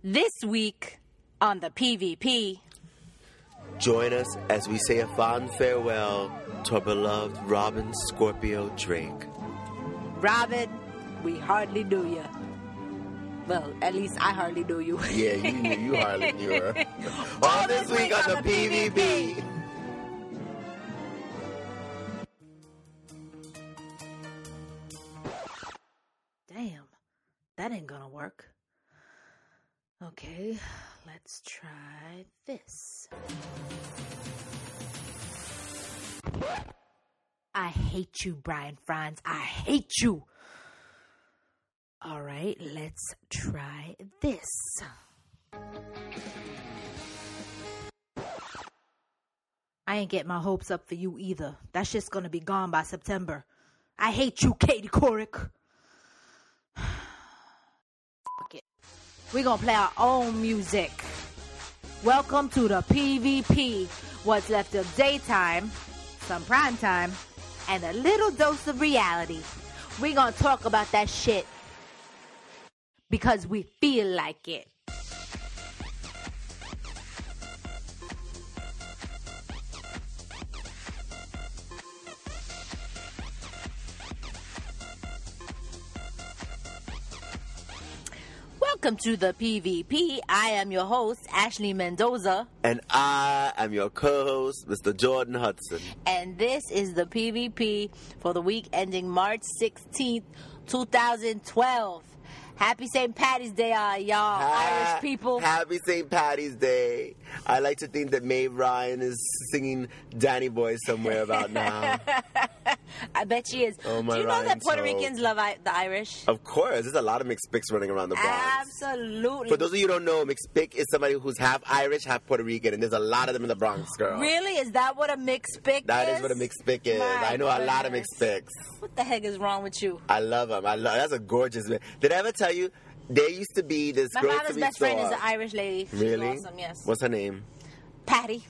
This week on the PvP. Join us as we say a fond farewell to our beloved Robin Scorpio Drake. Robin, we hardly knew you. Well, at least I hardly knew you. Yeah, you hardly knew her. All this week on the PvP. Damn, that ain't gonna work. Okay, let's try this. I hate you, Brian Franz. I hate you. All right, let's try this. I ain't get my hopes up for you either. That shit's gonna be gone by September. I hate you, Katie Couric. Fuck it. We're gonna play our own music. Welcome to the PvP. What's left of daytime, some prime time, and a little dose of reality. We're gonna talk about that shit because we feel like it. Welcome to the PvP. I am your host, Ashley Mendoza. And I am your co-host, Mr. Jordan Hudson. And this is the PvP for the week ending March 16th, 2012. Happy St. Patty's Day, y'all Irish people. Happy St. Patty's Day. I like to think that Maeve Ryan is singing Danny Boy somewhere about now. I bet she is. Oh, my Do you know that Puerto Ryan Ricans love the Irish? Of course. There's a lot of mixed picks running around the Bronx. Absolutely. For those of you who don't know, mixed pick is somebody who's half Irish, half Puerto Rican, and there's a lot of them in the Bronx, girl. Really? Is that what a mixed pick is? That is what a mixed pick is. My I know a lot of goodness. mixed picks. What the heck is wrong with you? I love them. That's a gorgeous man. Did I ever tell you, there used to be this My grocery father's best store. friend is an Irish lady. She's Really? awesome, yes. What's her name? Patty.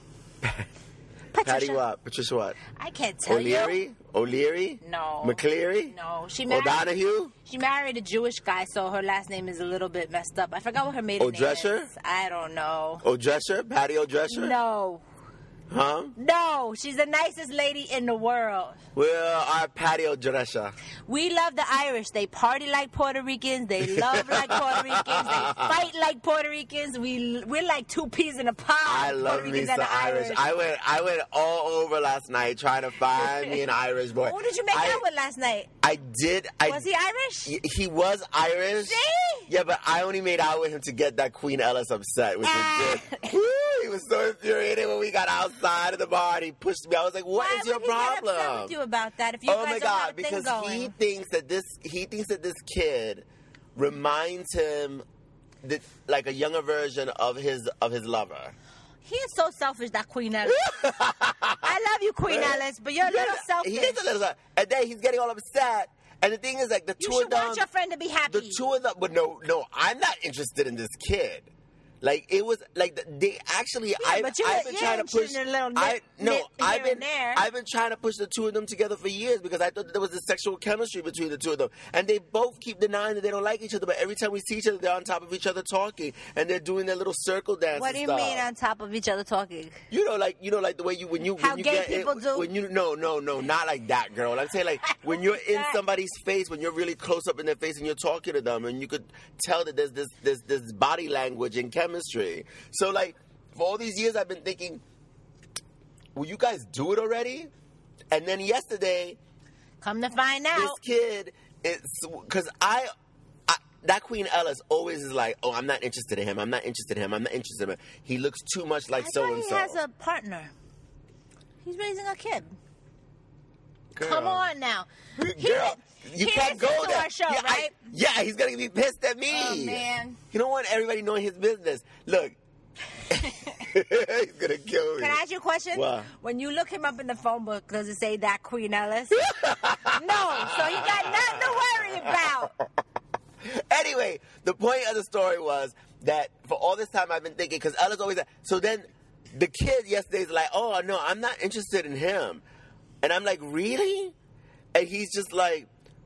Patty what? Patricia what? I can't tell you. O'Leary? No. McCleary? No. She married a Jewish guy, so her last name is a little bit messed up. I forgot what her maiden name O'Drescher? is. I don't know. O'Drescher? Patty O'Drescher? No. Huh? No. She's the nicest lady in the world. Well, our Patty O'Drescher. We love the Irish. They party like Puerto Ricans. They love like Puerto Ricans. They fight like Puerto Ricans. We're like two peas in a pod. I love Puerto me Ricans some and the Irish. I went all over last night trying to find me an Irish boy. Who did you make out with last night? I did. Was he Irish? He was Irish. See? Yeah, but I only made out with him to get that Queen Ellis upset, which was good. Woo, he was so infuriated when we got outside of the bar and he pushed me. I was like, "What is your problem?" Why would he get upset with you about that? If you Oh guys my don't have God! a thing Because going? he thinks that this kid reminds him like a younger version of his lover. He is so selfish, that Queen Ellis. I love you, Queen Ellis, but you're a little selfish. He is a little selfish. And then he's getting all upset. And the thing is, like, the You two of should them. want your friend to be happy. The two of them. But no, I'm not interested in this kid. Like, it was like they actually. I've been trying to push. I've been trying to push the two of them together for years because I thought that there was this sexual chemistry between the two of them, and they both keep denying that they don't like each other. But every time we see each other, they're on top of each other talking, and they're doing their little circle dance. What do you mean on top of each other talking? Like the way when you How when you gay get people do? when you no, not like that, girl. I'm saying like when you're in somebody's face, when you're really close up in their face and you're talking to them, and you could tell that there's this body language and chemistry. So, like, for all these years, I've been thinking, will you guys do it already? And then yesterday, come to find out, this kid, because that Queen Ellis always is like, oh, I'm not interested in him. I'm not interested in him. I'm not interested in him. He looks too much like so-and-so. He has a partner. He's raising a kid. Girl. Come on now. Girl, you can't go there. Our show, right? He's going to be pissed at me. Oh, man. You don't want everybody knowing his business. Look. He's gonna kill me. Can I ask you a question? What? When you look him up in the phone book, does it say that Queen Ellis? No, so you got nothing to worry about. Anyway, the point of the story was that for all this time I've been thinking, because Ella's always so then the kid yesterday's like, oh no, I'm not interested in him. And I'm like, really? And he's just like,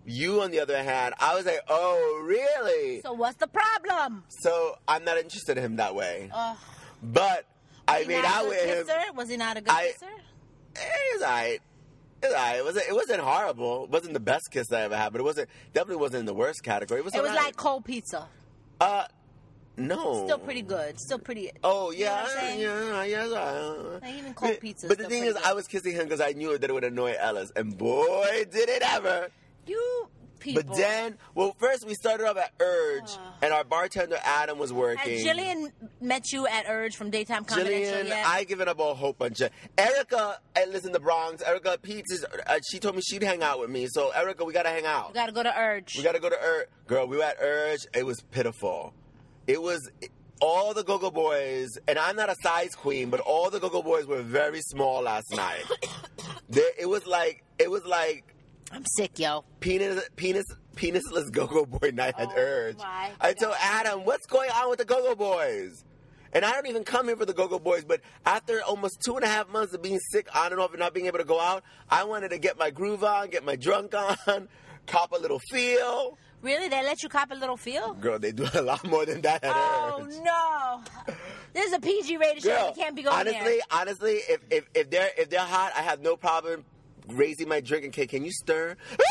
You, on the other hand, I was like, oh, really? So what's the problem? So I'm not interested in him that way. But I made out with him. Was he not a good kisser? It was all right. It wasn't horrible. It wasn't the best kiss I ever had, but definitely wasn't in the worst category. It was like cold pizza. No. Still pretty good. Still pretty. Oh, yeah. You know yeah. Like even cold pizza. But the thing is, I was kissing him because I knew that it would annoy Ellis. And boy, did it ever. You people. But then, first we started off at Urge, and our bartender Adam was working. Has Jillian met you at Urge from Daytime Confidential Jillian, yet? I given up a whole bunch of... Erica, I lives in the Bronx. Erica Peets, she told me she'd hang out with me. So, Erica, we got to hang out. We got to go to Urge. We got to go to Urge. Girl, we were at Urge. It was pitiful. It was... All the Go-Go Boys, and I'm not a size queen, but all the Go-Go Boys were very small last night. It was like... I'm sick, yo. Penisless Go-Go Boy night at Urge. I told Adam, what's going on with the Go-Go Boys? And I don't even come here for the Go-Go Boys, but after almost 2.5 months of being sick on and off and not being able to go out, I wanted to get my groove on, get my drunk on, cop a little feel. Really? They let you cop a little feel? Girl, they do a lot more than that at Urge. Oh, no. This is a PG rated show. You can't be going there. Honestly, if they're hot, I have no problem raising my drink and cake. Can you stir?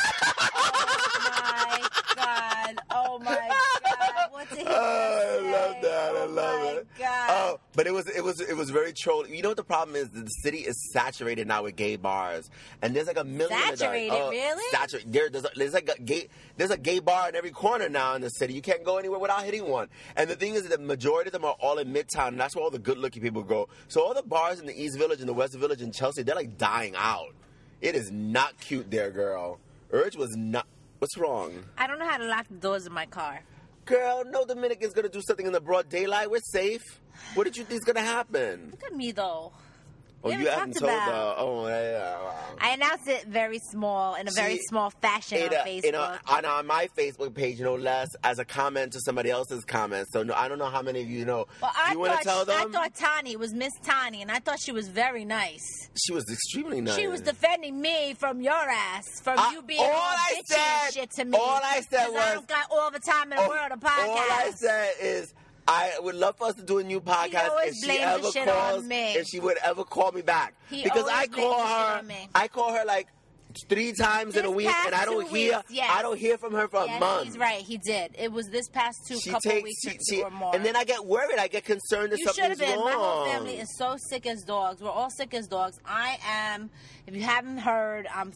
Oh my God! What did he I love that. I love it. God. Oh, but it was very trolling. You know what the problem is? The city is saturated now with gay bars, and there's like a million. Saturated, really? Saturated. There's a gay bar in every corner now in the city. You can't go anywhere without hitting one. And the thing is that the majority of them are all in Midtown, and that's where all the good-looking people go. So all the bars in the East Village and the West Village and Chelsea, they're like dying out. It is not cute there, girl. Urge was not. What's wrong? I don't know how to lock the doors of my car. Girl, no Dominican's going to do something in the broad daylight. We're safe. What did you think's going to happen? Look at me, though. Oh, you haven't told her. Oh, yeah. Wow. I announced it very small, in a very small fashion on Facebook. On my Facebook page, no less, as a comment to somebody else's comment. So, no, I don't know how many of you know. Well, you want to tell them? I thought Tani was Miss Tani, and I thought she was very nice. She was extremely nice. She was defending me from your ass, from you being all bitchy and shit to me. All I said was... I don't got all the time in the world to podcast. All I said is... I would love for us to do a new podcast if she would ever call me back. Because I call her like 3 times in a week, and I don't hear from her for a month. He's right. He did. It was this past couple weeks or more. And then I get worried. I get concerned that something's wrong. My whole family is so sick as dogs. We're all sick as dogs. I am, if you haven't heard, I'm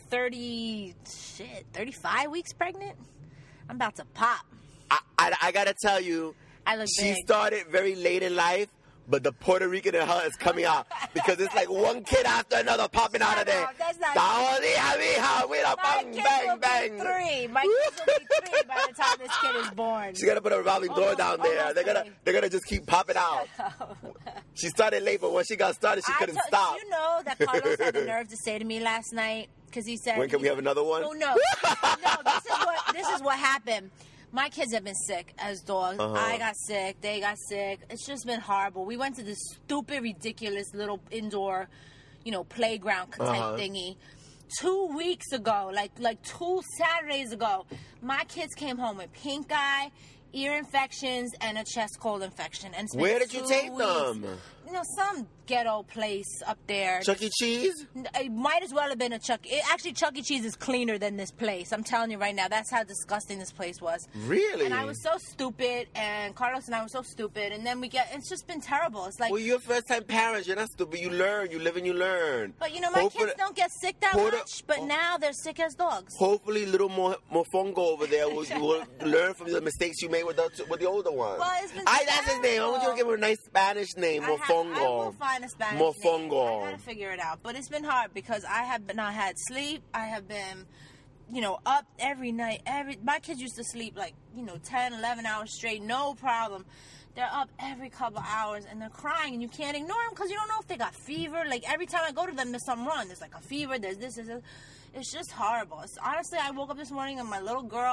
35 weeks pregnant. I'm about to pop. I gotta tell you, I look she big. started very late in life, but the Puerto Rican in her is coming out because it's like one kid after another popping out of there. That's not My kids will be 3. My kids will be 3 by the time this kid is born. She gotta put a revolving door down there. They're gonna just keep popping out. She started late, but when she got started, she couldn't stop. You know that Carlos had the nerve to say to me last night, because he said, "When can we have another one?" Oh no, This is what happened. My kids have been sick as dogs. I got sick. They got sick. It's just been horrible. We went to this stupid, ridiculous little indoor, playground type thingy 2 weeks ago, like 2 Saturdays ago. My kids came home with pink eye, ear infections, and a chest cold infection. And where did you take them? Some ghetto place up there. Chuck E. Cheese? It might as well have been Chuck E. Cheese is cleaner than this place. I'm telling you right now. That's how disgusting this place was. Really? And I was so stupid, and Carlos and I were so stupid, and then it's just been terrible. It's like... Well, you're first-time parents. You're not stupid. You learn. You live and you learn. But, my kids don't get sick that much, but now they're sick as dogs. Hopefully, little Mofongo over there will learn from the mistakes you made with the older one. Well, it's been that's his name. I want you to give him a nice Spanish name, Mofongo. I will find a Spanish Mofongo. name. I gotta figure it out. But it's been hard because I have not had sleep. I have been, up every night. My kids used to sleep 10, 11 hours straight, no problem. They're up every couple of hours and they're crying and you can't ignore them because you don't know if they got fever. Like every time I go to them, there's something wrong. There's like a fever. There's this. It's just horrible. Honestly, I woke up this morning and my little girl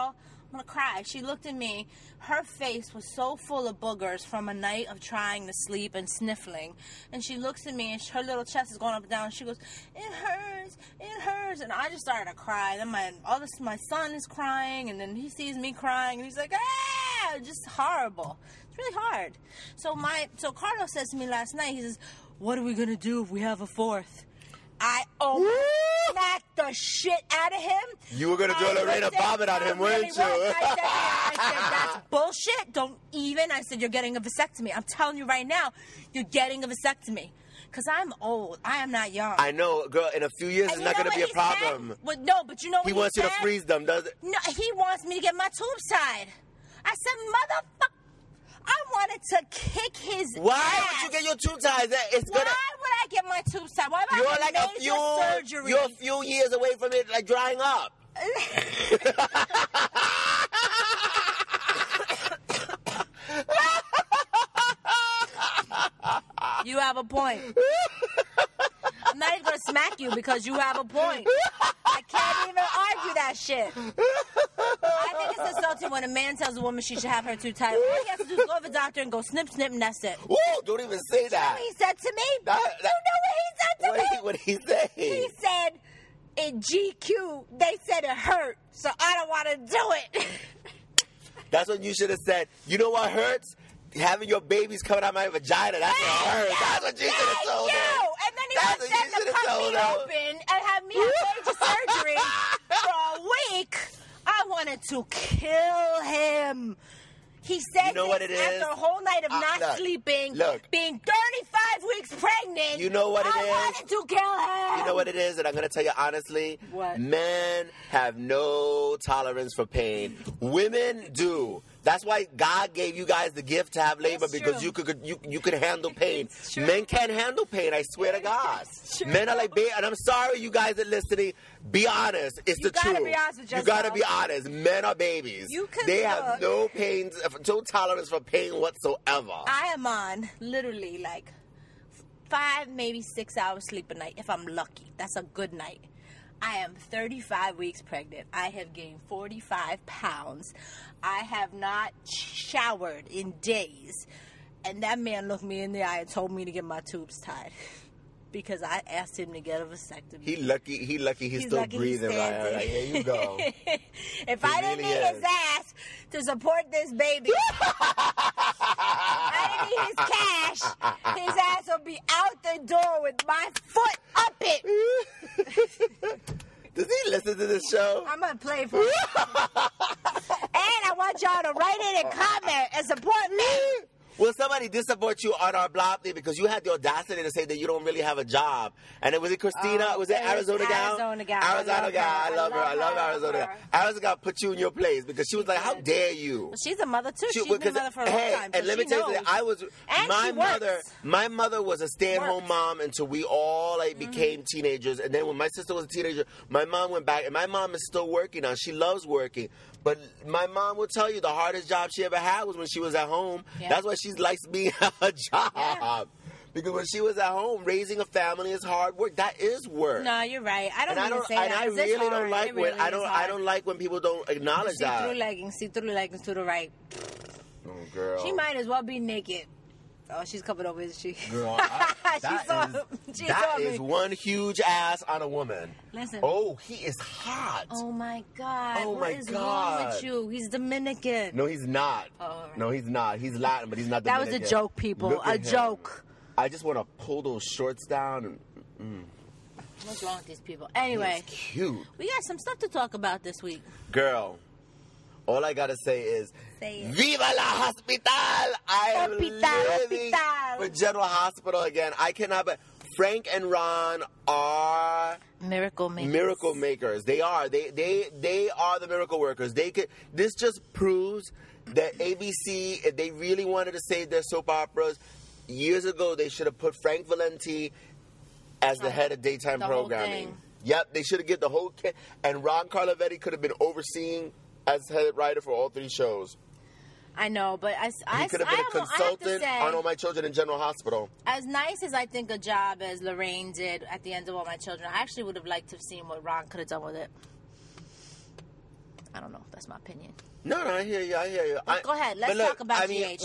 I'm going to cry. She looked at me. Her face was so full of boogers from a night of trying to sleep and sniffling. And she looks at me, and her little chest is going up and down. And she goes, it hurts, it hurts. And I just started to cry. Then my son is crying, and then he sees me crying, and he's like, ah! Just horrible. It's really hard. So Carlos says to me last night, he says, what are we going to do if we have a fourth? I smacked the shit out of him. You were going to do a Lorena Bobbitt on him, weren't you? I said, that's bullshit. Don't even. I said, you're getting a vasectomy. I'm telling you right now, you're getting a vasectomy. Because I'm old. I am not young. I know, girl. In a few years, it's not going to be a problem. But no, but you know what he wants you to freeze them, does it? No, he wants me to get my tubes tied. I said, motherfucker. I wanted to kick his Why ass. would you get your tube ties? Why would I get my tubes tied? Why would I get major surgery? You're a few years away from it, like, drying up. You have a point. I'm not even going to smack you because you have a point. I can't even argue that shit. I think it's insulting when a man tells a woman she should have her tube tied. All he has to do is go to the doctor and go snip, snip, and that's it. Ooh, don't even say that. You know what he said to me? You know what he said to me? What did he say? He said, in GQ, they said it hurt, so I don't want to do it. That's what you should have said. You know what hurts? Having your babies coming out my vagina. That's what hurts. That's what you should have told him. And then he wants them to cut me open and have me have major surgery for a week. I wanted to kill him. He said, you know what it is? After a whole night of not sleeping, being 35 weeks pregnant, you know what it is? I wanted to kill him. You know what it is? And I'm going to tell you honestly. What? Men have no tolerance for pain. Women do. That's why God gave you guys the gift to have labor, because you could handle pain. Men can't handle pain, I swear to God. Men are like, and I'm sorry you guys are listening. Be honest. It's the truth. Be honest with yourself. You got to be honest. Men are babies. They have no pain, no tolerance for pain whatsoever. I am on literally like 5, maybe 6 hours sleep a night if I'm lucky. That's a good night. I am 35 weeks pregnant. I have gained 45 pounds. I have not showered in days. And that man looked me in the eye and told me to get my tubes tied. Because I asked him to get a vasectomy. He lucky he's still breathing right now. Like, here you go. If I didn't need his ass to support this baby, I didn't need his cash, his ass will be out the door with my foot up it. Does he listen to this show? I'm going to play for him. And I want y'all to write in and comment and support me. Well, somebody did support you on our blog thing because you had the audacity to say that you don't really have a job. And was it Christina? Was it Arizona Gal? Arizona Gal. Arizona Gal. I love her. I love Arizona Gal. Arizona Gal put you in your place because she was like, how dare you? Well, she's a mother, too. She's been a mother for a long time. And let me tell you something. My mother was a stay-at-home mom until we all became teenagers. And then when my sister was a teenager, my mom went back. And my mom is still working now. She loves working. But my mom will tell you the hardest job she ever had was when she was at home. Yeah. That's why she likes being at a job. Yeah. Because when she was at home, raising a family is hard work. That is work. No, you're right. I don't even say that. And I really don't like when I don't like when people don't acknowledge that. See through leggings to the right. Oh, girl. She might as well be naked. Oh, she's coming over, isn't she? Girl, that is one huge ass on a woman. Listen. Oh, he is hot. Oh, my God. What is wrong with you? He's Dominican. No, he's not. Oh, right. No, he's not. He's Latin, but he's not Dominican. That was a joke, people. A joke. I just want to pull those shorts down. What's wrong with these people? Anyway. He's cute. We got some stuff to talk about this week. Girl. All I gotta say is, Viva la Hospital! I am living for General Hospital again. I cannot, but Frank and Ron are miracle makers. Miracle makers. They are. They are the miracle workers. This just proves that ABC, if they really wanted to save their soap operas, years ago they should have put Frank Valenti as the head of daytime programming. Yep, they should have given the whole kit, and Ron Carlovetti could have been overseeing as head writer for all 3 shows. I know, but he could have been a consultant on All My Children in General Hospital. As nice as I think a job as Lorraine did at the end of All My Children, I actually would have liked to have seen what Ron could have done with it. I don't know. That's my opinion. No, I hear you. Go ahead. Let's talk about GH.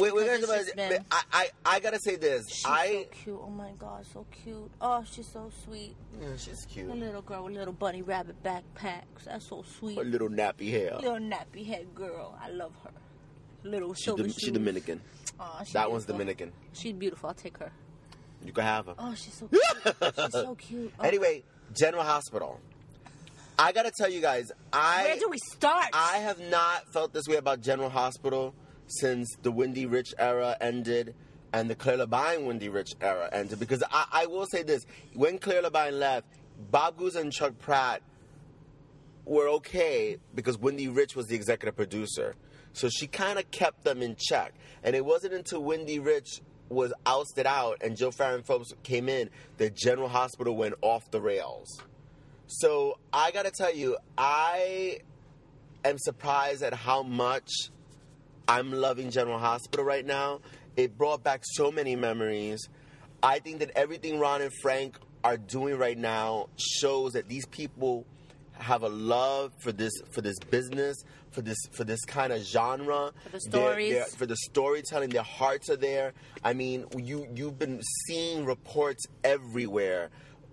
I gotta say this. She's so cute. Oh my God, so cute. Oh, she's so sweet. Yeah, she's cute. A little girl with little bunny rabbit backpacks. That's so sweet. Her little nappy hair. Little nappy hair girl. I love her. Little silver shoes. She's Dominican. Oh, that one's Dominican. She's beautiful. I'll take her. You can have her. Oh, she's so cute. She's so cute. Oh. Anyway, General Hospital. I gotta tell you guys, where do we start? I have not felt this way about General Hospital since the Wendy Rich era ended and the Claire Labine Wendy Rich era ended. Because I will say this: when Claire Labine left, Bob Guzzo and Chuck Pratt were okay because Wendy Rich was the executive producer, so she kind of kept them in check. And it wasn't until Wendy Rich was ousted out and Joe Farron Phillips came in that General Hospital went off the rails. So I gotta tell you, I am surprised at how much I'm loving General Hospital right now. It brought back so many memories. I think that everything Ron and Frank are doing right now shows that these people have a love for this business, for this kind of genre. For the stories. For the storytelling. Their hearts are there. I mean, you've been seeing reports everywhere.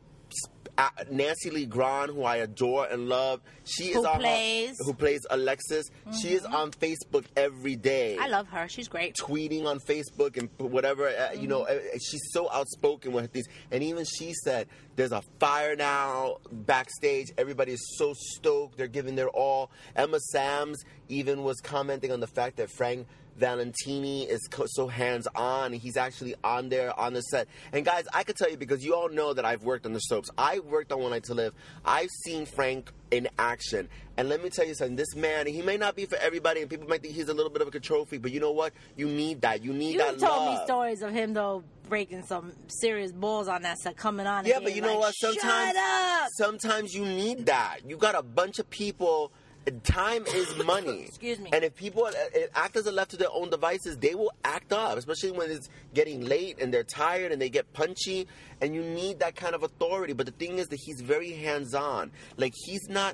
Nancy Lee Grahn, who I adore and love, who plays Alexis. Mm-hmm. She is on Facebook every day. I love her. She's great. Tweeting on Facebook and whatever. She's so outspoken with things. And even she said, "There's a fire now backstage. Everybody is so stoked. They're giving their all." Emma Sams even was commenting on the fact that Frank Valentini is so hands-on. He's actually on the set. And guys, I could tell you, because you all know that I've worked on the soaps. I worked on One Night to Live. I've seen Frank in action. And let me tell you something. This man, he may not be for everybody, and people might think he's a little bit of a control freak, but you know what? You need that. You need that love. You told me stories of him, though, breaking some serious balls on that set, coming on. Yeah, but you know what? Sometimes you need that. You got a bunch of people. Time is money. Excuse me. And if actors are left to their own devices, they will act up, especially when it's getting late and they're tired and they get punchy, and you need that kind of authority. But the thing is that he's very hands-on. Like, he's not...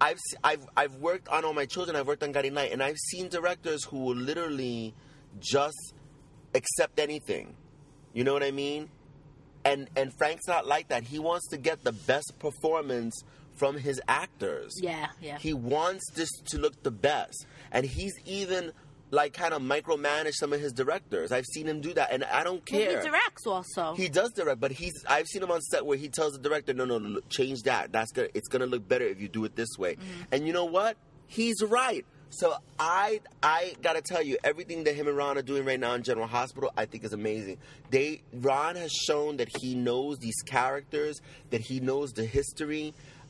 I've worked on All My Children, I've worked on Guiding Light, and I've seen directors who will literally just accept anything. You know what I mean? And Frank's not like that. He wants to get the best performance from his actors. Yeah. He wants this to look the best. And he's even, like, kind of micromanage some of his directors. I've seen him do that, and I don't care. He directs also. He does direct, but I've seen him on set where he tells the director, no, change that. It's going to look better if you do it this way. Mm-hmm. And you know what? He's right. So I gotta tell you, everything that him and Ron are doing right now in General Hospital, I think is amazing. Ron has shown that he knows these characters, that he knows the history.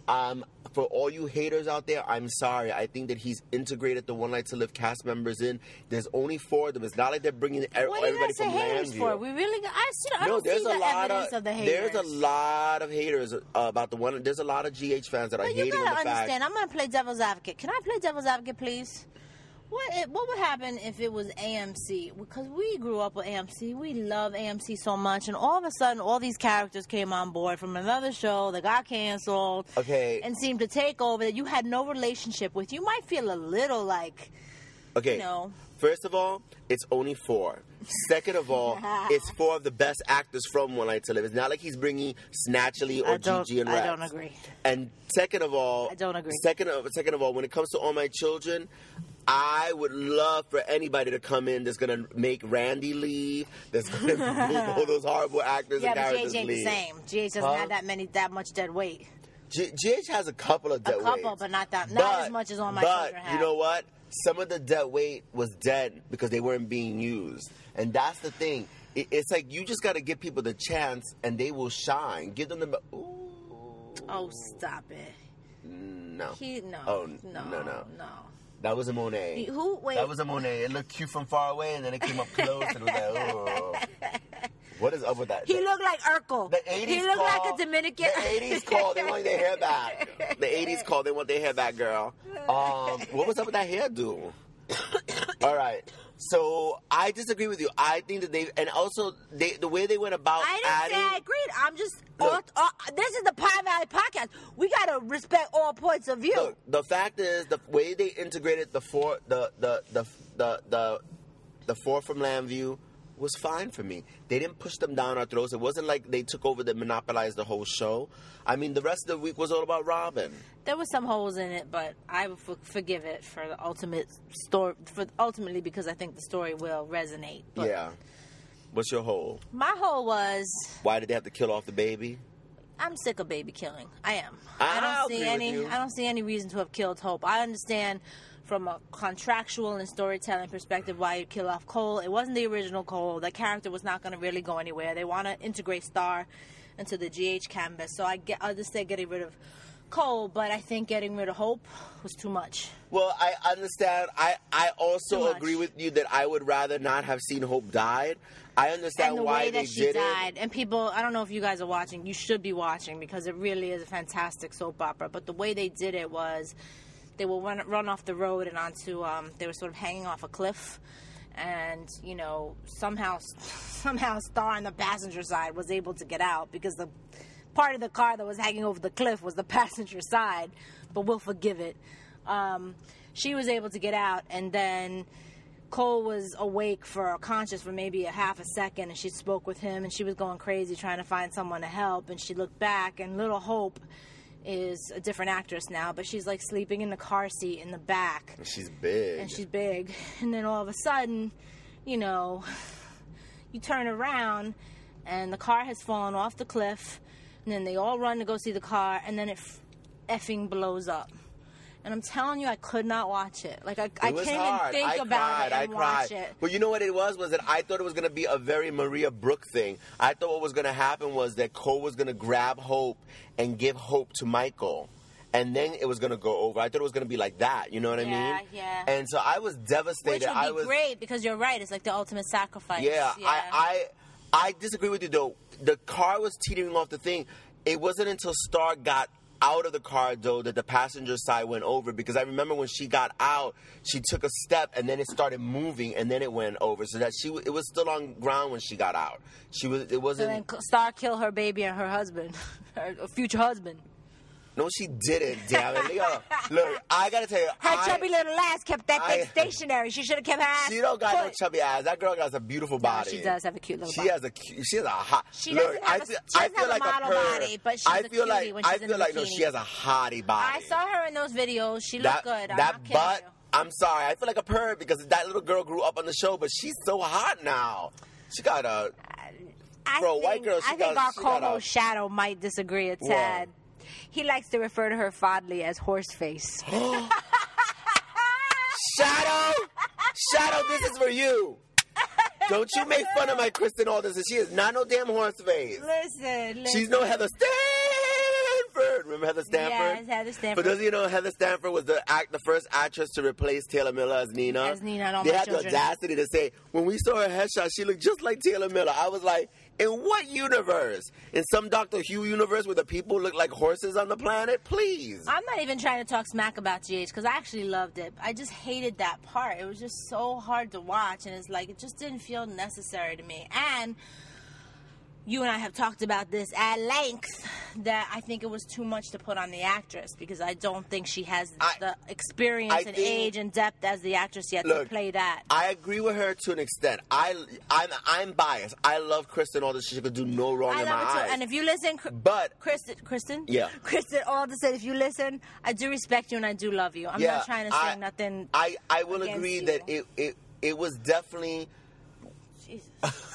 For all you haters out there, I'm sorry. I think that he's integrated the One Night to Live cast members in. There's only 4 of them. It's not like they're bringing everybody from Landview. For? We really? I don't see the evidence of the haters. There's a lot of haters about the one. There's a lot of GH fans that are hating the fact. You gotta understand. I'm gonna play devil's advocate. Can I play devil's advocate, please? What would happen if it was AMC? Because we grew up with AMC. We love AMC so much. And all of a sudden, all these characters came on board from another show that got canceled. Okay. And seemed to take over that you had no relationship with. You might feel a little like, okay. First of all, it's only 4. Second of all, it's 4 of the best actors from One Night to Live. It's not like he's bringing Snatchily or Gigi and Rex. I don't agree. And second of all... I don't agree. Second of all, when it comes to All My Children... I would love for anybody to come in that's going to make Randy leave, that's going to make all those horrible actors and characters leave. Yeah, but GH ain't the same. GH doesn't have that much dead weight. GH has a couple of dead weight. A couple, but not as much as All My Children have. But you know what? Some of the dead weight was dead because they weren't being used. And that's the thing. It's like you just got to give people the chance and they will shine. Give them the... Ooh. Oh, stop it. No. No. That was a Monet. Wait. That was a Monet. It looked cute from far away, and then it came up close, and it was like, oh. What is up with that? He looked like Urkel. He looked like a Dominican. The 80s call, they want their hair back. The 80s call, they want their hair back, girl. What was up with that hairdo? All right. So I disagree with you. I think that the way they went about I didn't adding. say I agreed. I'm just. Look. This is the Pie Valley podcast. We gotta respect all points of view. Look, the fact is the way they integrated the four from Lambview was fine for me. They didn't push them down our throats. It wasn't like they took over and monopolized the whole show. I mean, the rest of the week was all about Robin. There was some holes in it, but I would forgive it for the ultimate story. Ultimately, because I think the story will resonate. But Yeah. What's your hole? my hole was. Why did they have to kill off the baby? I'm sick of baby killing. I am. I'll agree with you. I don't see any reason to have killed Hope. I understand from a contractual and storytelling perspective why you kill off Cole. It wasn't the original Cole. That character was not going to really go anywhere. They want to integrate Star into the GH canvas. So I understand getting rid of Cole, but I think getting rid of Hope was too much. Well, I understand. I Too also much. agree with you that I would rather not have seen Hope died. I understand And the why way they that she did died. And people, I don't know if you guys are watching. You should be watching because it really is a fantastic soap opera. But the way they did it was they will run off the road and onto, they were sort of hanging off a cliff. And, you know, somehow Star on the passenger side was able to get out because the part of the car that was hanging over the cliff was the passenger side. But we'll forgive it. She was able to get out, and then Cole was awake conscious for maybe a half a second, and she spoke with him, and she was going crazy trying to find someone to help, and she looked back, and little Hope is a different actress now, but she's like sleeping in the car seat in the back. She's big. And she's big. And then all of a sudden, you know, you turn around, and the car has fallen off the cliff, and then they all run to go see the car, and then it effing blows up. And I'm telling you, I could not watch it. Like, I can't even think about it and watch it. But you know what it was that I thought it was going to be a very Maria Brooke thing. I thought what was going to happen was that Cole was going to grab Hope and give Hope to Michael. And then it was going to go over. I thought it was going to be like that. You know what I mean? Yeah. And so I was devastated. Which would be great, because you're right. It's like the ultimate sacrifice. Yeah. I disagree with you, though. The car was teetering off the thing. It wasn't until Star got out of the car, though, that the passenger side went over, because I remember when she got out, she took a step and then it started moving and then it went over, so that it was still on ground when she got out. It wasn't. So then Star killed her baby and her husband, her future husband. No, she didn't, damn it. Look, I gotta tell you, her chubby little ass kept that thing stationary. She should have kept her ass. She don't got no chubby ass. That girl has a beautiful body. No, she does have a cute little body. She has a hot. She doesn't have a model body, but she's a cutie when she's in a bikini. No, she has a hottie body. I saw her in those videos. She looked good. I'm not kidding you. I'm sorry. I feel like a perv because that little girl grew up on the show, but she's so hot now. She got a. For a white girl, I think our co-host Shadow might disagree a tad. He likes to refer to her fondly as Horseface. Shadow, this is for you. Don't you make fun of my Kristen Alderson. She is not no damn Horseface. Listen. She's no Heather Stanford. Remember Heather Stanford? Yes, Heather Stanford. For those of you who know, Heather Stanford was the first actress to replace Taylor Miller as Nina. They had the audacity to say, when we saw her headshot, she looked just like Taylor Miller. I was like, in what universe? In some Dr. Who universe where the people look like horses on the planet? Please. I'm not even trying to talk smack about GH because I actually loved it. I just hated that part. It was just so hard to watch, and it's like it just didn't feel necessary to me. And you and I have talked about this at length, that I think it was too much to put on the actress, because I don't think she has the experience and age and depth as the actress yet to play that. I agree with her to an extent. I'm biased. I love Kristen Alderson. She could do no wrong in my eyes. And if you listen, Kristen? Yeah. Kristen Alderson, if you listen, I do respect you and I do love you. I'm not trying to say nothing. I will agree that it was definitely. Jesus.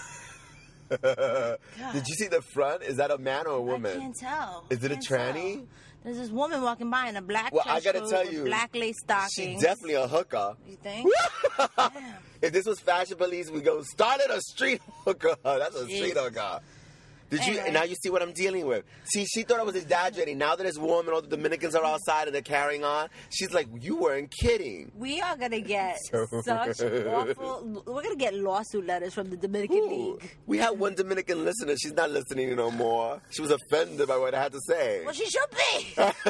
Did you see the front? Is that a man or a woman? I can't tell. Is it a tranny? Tell. There's this woman walking by in a black I gotta tell you, black lace stockings. She's definitely a hooker. You think? Damn. If this was Fashion Police, we go started a street hooker. That's a street hooker. And now you see what I'm dealing with. See, she thought I was exaggerating. Now that it's warm and all the Dominicans are outside and they're carrying on, she's like, you weren't kidding. We are going to get such awful... We're going to get lawsuit letters from the Dominican League. We have one Dominican listener. She's not listening no more. She was offended by what I had to say. Well, she should be.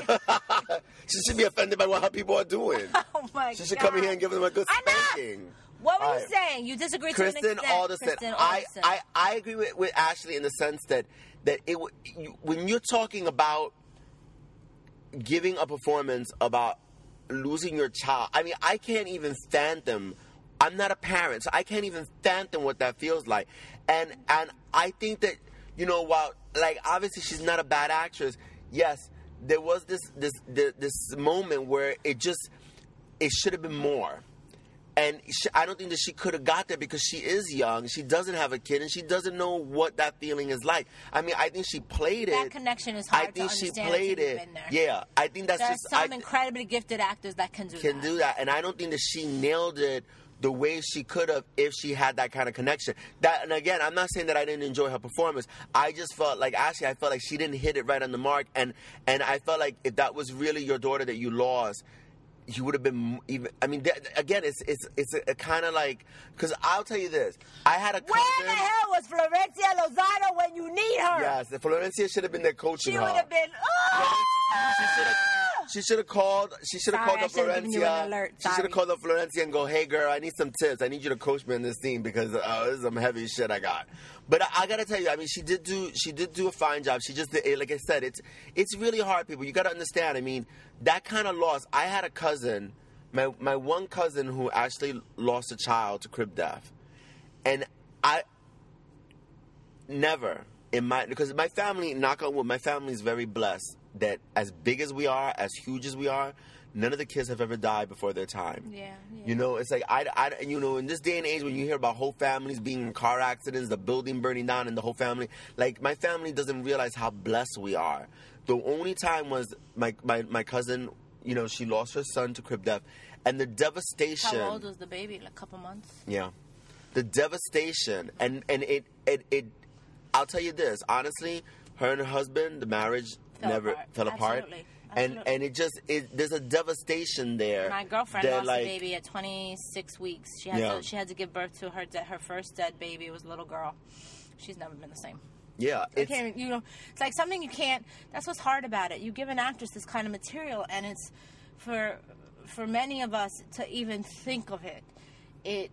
She should be offended by what her people are doing. Oh, my God. She should come in here and give them a good spanking. What were All you right. saying? You disagree to an Kristen extent. Alderson. Kristen Alderson. I agree with Ashley in the sense that when you're talking about giving a performance about losing your child, I mean, I can't even fathom. I'm not a parent, so I can't even fathom what that feels like. And I think that, you know, while, like, obviously she's not a bad actress, yes, there was this moment where it should have been more. And I don't think that she could have got there because she is young. She doesn't have a kid, and she doesn't know what that feeling is like. I mean, I think she played it. That connection is hard to understand. I think she played it. Yeah, I think that's There's some incredibly gifted actors that can do that. And I don't think that she nailed it the way she could have if she had that kind of connection. And again, I'm not saying that I didn't enjoy her performance. I just felt like, actually, I felt like she didn't hit it right on the mark. And I felt like if that was really your daughter that you lost, you would have been even. I mean, again, it's a kind of like, because I'll tell you this. I had a cousin. Where the hell was Florencia Lozano when you need her? Yes, Florencia should have been there coaching her. She would have been. She should have called. She should have called up Florencia. She should have called up Florencia and go, "Hey, girl, I need some tips. I need you to coach me in this scene because this is some heavy shit I got." But I gotta tell you, I mean, she did do a fine job. She just did, like I said, it's really hard, people. You gotta understand. I mean, that kind of loss. I had a cousin, my one cousin who actually lost a child to crib death, and I never because my family, knock on wood, my family is very blessed that as big as we are, as huge as we are, none of the kids have ever died before their time. Yeah. You know, it's like, you know, in this day and age when you hear about whole families being in car accidents, the building burning down and the whole family, like, my family doesn't realize how blessed we are. The only time was my cousin, you know, she lost her son to crib death, and the devastation. How old was the baby? Like a couple months? Yeah. The devastation, and it I'll tell you this, honestly, her and her husband, the marriage never fell apart. Absolutely. And there's a devastation there. My girlfriend lost a baby at 26 weeks. She had to give birth to her first dead baby. It was a little girl. She's never been the same. Yeah, it's like something you can't. That's what's hard about it. You give an actress this kind of material, and it's for many of us to even think of it.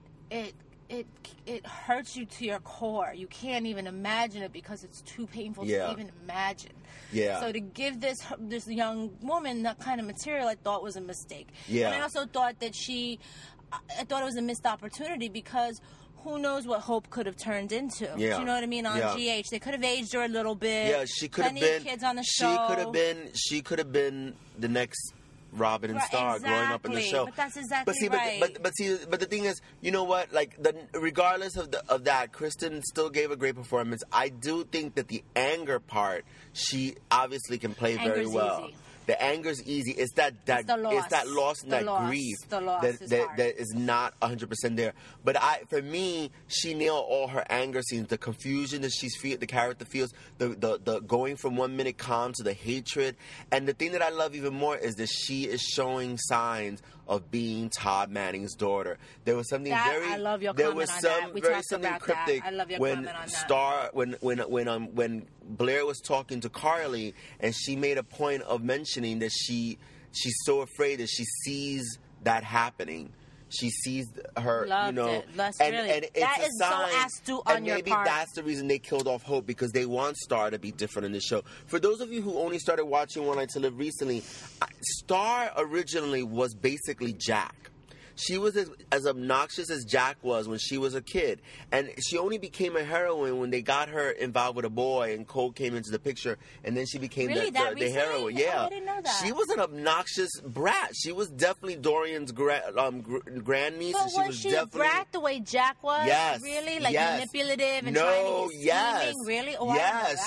It hurts you to your core. You can't even imagine it because it's too painful to even imagine. Yeah. So to give this young woman that kind of material, I thought was a mistake. Yeah. And I also thought that I thought it was a missed opportunity because who knows what Hope could have turned into. Yeah. Do you know what I mean? On GH, they could have aged her a little bit. Yeah, she could have been. Kids on the show. She could have been the next Robin and Star growing up in the show. But that's exactly right. But the thing is, you know what? Like, regardless of that, Kristen still gave a great performance. I do think that the anger part, she obviously can play very well. Easy. The anger's easy. It's that loss and that grief that is not 100% there. But for me, she nailed all her anger scenes. The confusion that the character feels, the going from 1 minute calm to the hatred. And the thing that I love even more is that she is showing signs of being Todd Manning's daughter. There was something I love your comment on that. We talked about cryptic that. I love your when comment on that. when Blair was talking to Carly, and she made a point of mentioning that she's so afraid that she sees that happening. She sees her, Loved it. And it's that a is sign, so astute on your part. And maybe that's the reason they killed off Hope, because they want Star to be different in the show. For those of you who only started watching One Night to Live recently, Star originally was basically Jack. She was as obnoxious as Jack was when she was a kid. And she only became a heroine when they got her involved with a boy and Cole came into the picture, and then she became the heroine. Yeah. Oh, I didn't know that. She was an obnoxious brat. She was definitely Dorian's grandniece. But was she a brat the way Jack was? Yes. Really? Like manipulative and trying to get scheming? Really? Oh, yes.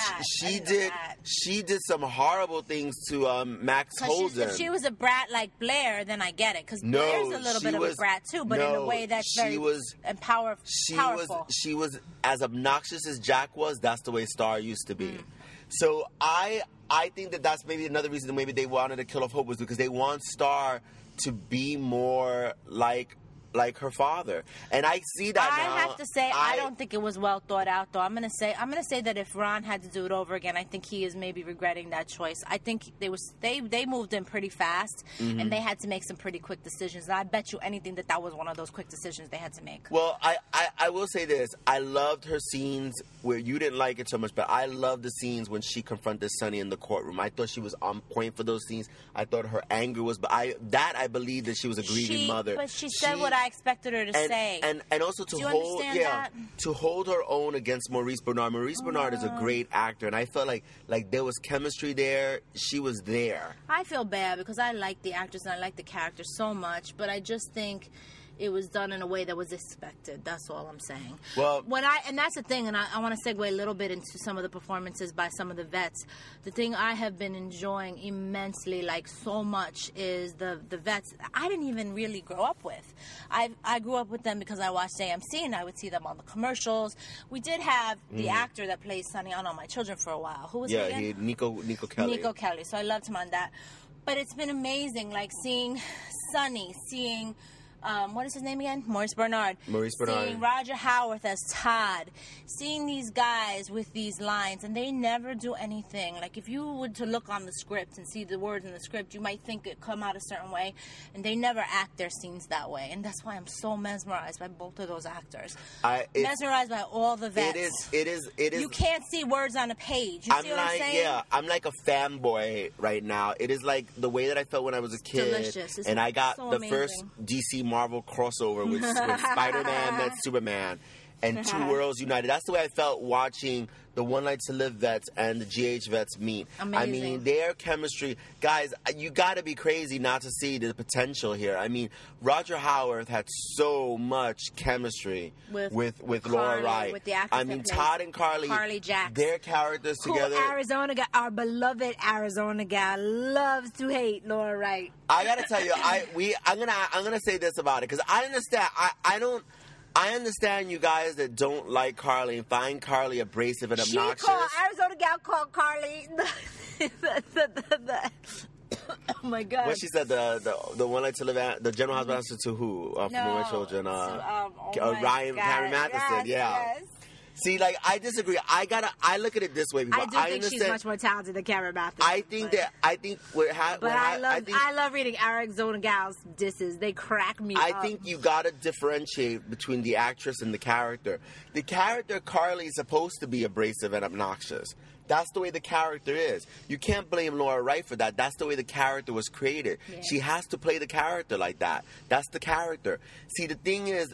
She did some horrible things to Max Holden. If she was a brat like Blair, then I get it. Because Blair's a little bit of a brat too, but in a way that's very powerful. She was as obnoxious as Jack was. That's the way Star used to be. So I think that's maybe another reason that maybe they wanted to kill off Hope, was because they want Star to be more like like her father. And I see that now. I have to say, I don't think it was well thought out, though. I'm gonna say that if Ron had to do it over again, I think he is maybe regretting that choice. I think they moved in pretty fast, and they had to make some pretty quick decisions. And I bet you anything that was one of those quick decisions they had to make. Well, I will say this. I loved her scenes where you didn't like it so much, but I loved the scenes when she confronted Sonny in the courtroom. I thought she was on point for those scenes. I thought her anger was, but I believe that she was a grieving mother. But she said what I expected her to say. And also to hold her own against Maurice Bernard. Maurice Bernard is a great actor, and I felt like there was chemistry there. She was there. I feel bad because I like the actress and I like the character so much, but I just think it was done in a way that was expected. That's all I'm saying. Well, and that's the thing, and I want to segue a little bit into some of the performances by some of the vets. The thing I have been enjoying immensely, like so much, is the vets I didn't even really grow up with. I grew up with them because I watched AMC and I would see them on the commercials. We did have the actor that plays Sonny on All My Children for a while. Who was he again? Nico Kelly. Nico Kelly. So I loved him on that. But it's been amazing, like seeing Sonny, seeing what is his name again? Maurice Bernard. Seeing Roger Howarth as Todd. Seeing these guys with these lines, and they never do anything. Like, if you were to look on the script and see the words in the script, you might think it come out a certain way, and they never act their scenes that way. And that's why I'm so mesmerized by both of those actors. Mesmerized by all the vets. It is. You can't see words on a page. You see what I'm saying? Yeah, I'm like a fanboy right now. It is like the way that I felt when I was a kid. Delicious. And I got so the amazing. first DC Marvel crossover with Spider-Man met Superman and two worlds united. That's the way I felt watching the One Life to Live vets and the GH vets meet. Amazing. I mean, their chemistry, guys, you got to be crazy not to see the potential here. I mean, Roger Howarth had so much chemistry with Laura Wright. With the actress I mean, Todd and Carly Jacks, their characters together. Arizona guy, our beloved Arizona guy, loves to hate Laura Wright. I gotta tell you, I'm gonna say this about it because I understand. I understand you guys that don't like Carly and find Carly abrasive and obnoxious. Arizona gal called Carly. Oh my God! What she said, the One Life to Live, the General Hospital answer to who? From My Children, Ryan Carrie Matheson. Yes. See, like, I disagree. I look at it this way. I think she's much more talented than Carrie Matheson. I love reading Arizona gals disses. They crack me up. I think you gotta differentiate between the actress and the character. The character Carly is supposed to be abrasive and obnoxious. That's the way the character is. You can't blame Laura Wright for that. That's the way the character was created. Yeah. She has to play the character like that. That's the character. See, the thing is,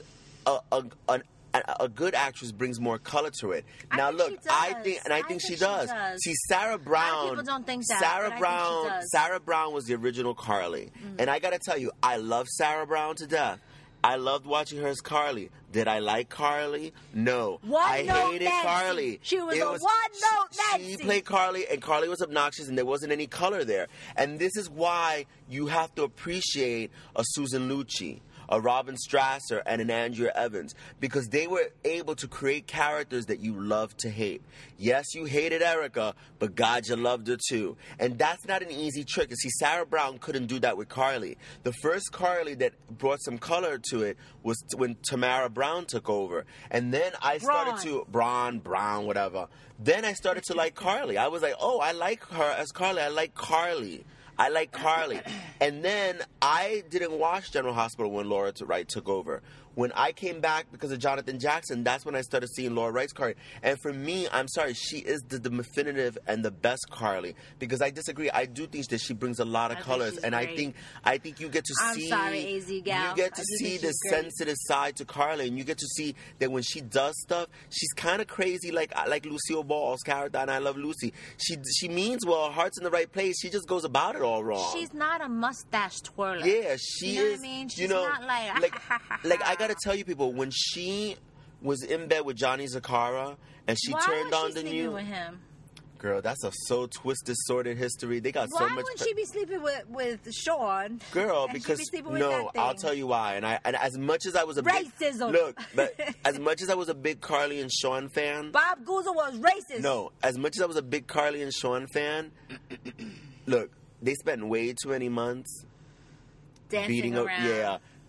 a good actress brings more color to it. Now, look, I think she does. See, Sarah Brown. A lot of people don't think that. Sarah Brown was the original Carly, and I gotta tell you, I love Sarah Brown to death. I loved watching her as Carly. Did I like Carly? No. I hated Carly. She was a one-note Nancy. She played Carly, and Carly was obnoxious, and there wasn't any color there. And this is why you have to appreciate a Susan Lucci, a Robin Strasser, and an Andrea Evans, because they were able to create characters that you love to hate. Yes, you hated Erica, but God, you loved her too. And that's not an easy trick. You see, Sarah Brown couldn't do that with Carly. The first Carly that brought some color to it was when Tamara Brown took over. And then I started to... Brown, whatever. Then I started to like Carly. I was like, oh, I like her as Carly. I like Carly. And then I didn't watch General Hospital when Laura Wright took over. When I came back because of Jonathan Jackson, that's when I started seeing Laura Wright's Carly. And for me, I'm sorry, she is the definitive and the best Carly, because I disagree. I do think that she brings a lot of colors, and great. I think you get to see. I'm sorry, AZ gal. You get to see the sensitive side to Carly, and you get to see that when she does stuff, she's kind of crazy, like Lucille Ball's character, and I love Lucy. She means well, heart's in the right place. She just goes about it all wrong. She's not a mustache twirler. Yeah, she is. What I mean? She's not like I gotta tell you, people, when she was in bed with Johnny Zakara and she turned on the new. With him? Girl, that's a so twisted, sordid history. They got so much. Why would she be sleeping with Sean? Girl, because I'll tell you why. And as much as I was a racism. but as much as I was a big Carly and Sean fan, Bob Guzel was racist. No, as much as I was a big Carly and Sean fan, look, they spent way too many months dancing beating around. Yeah.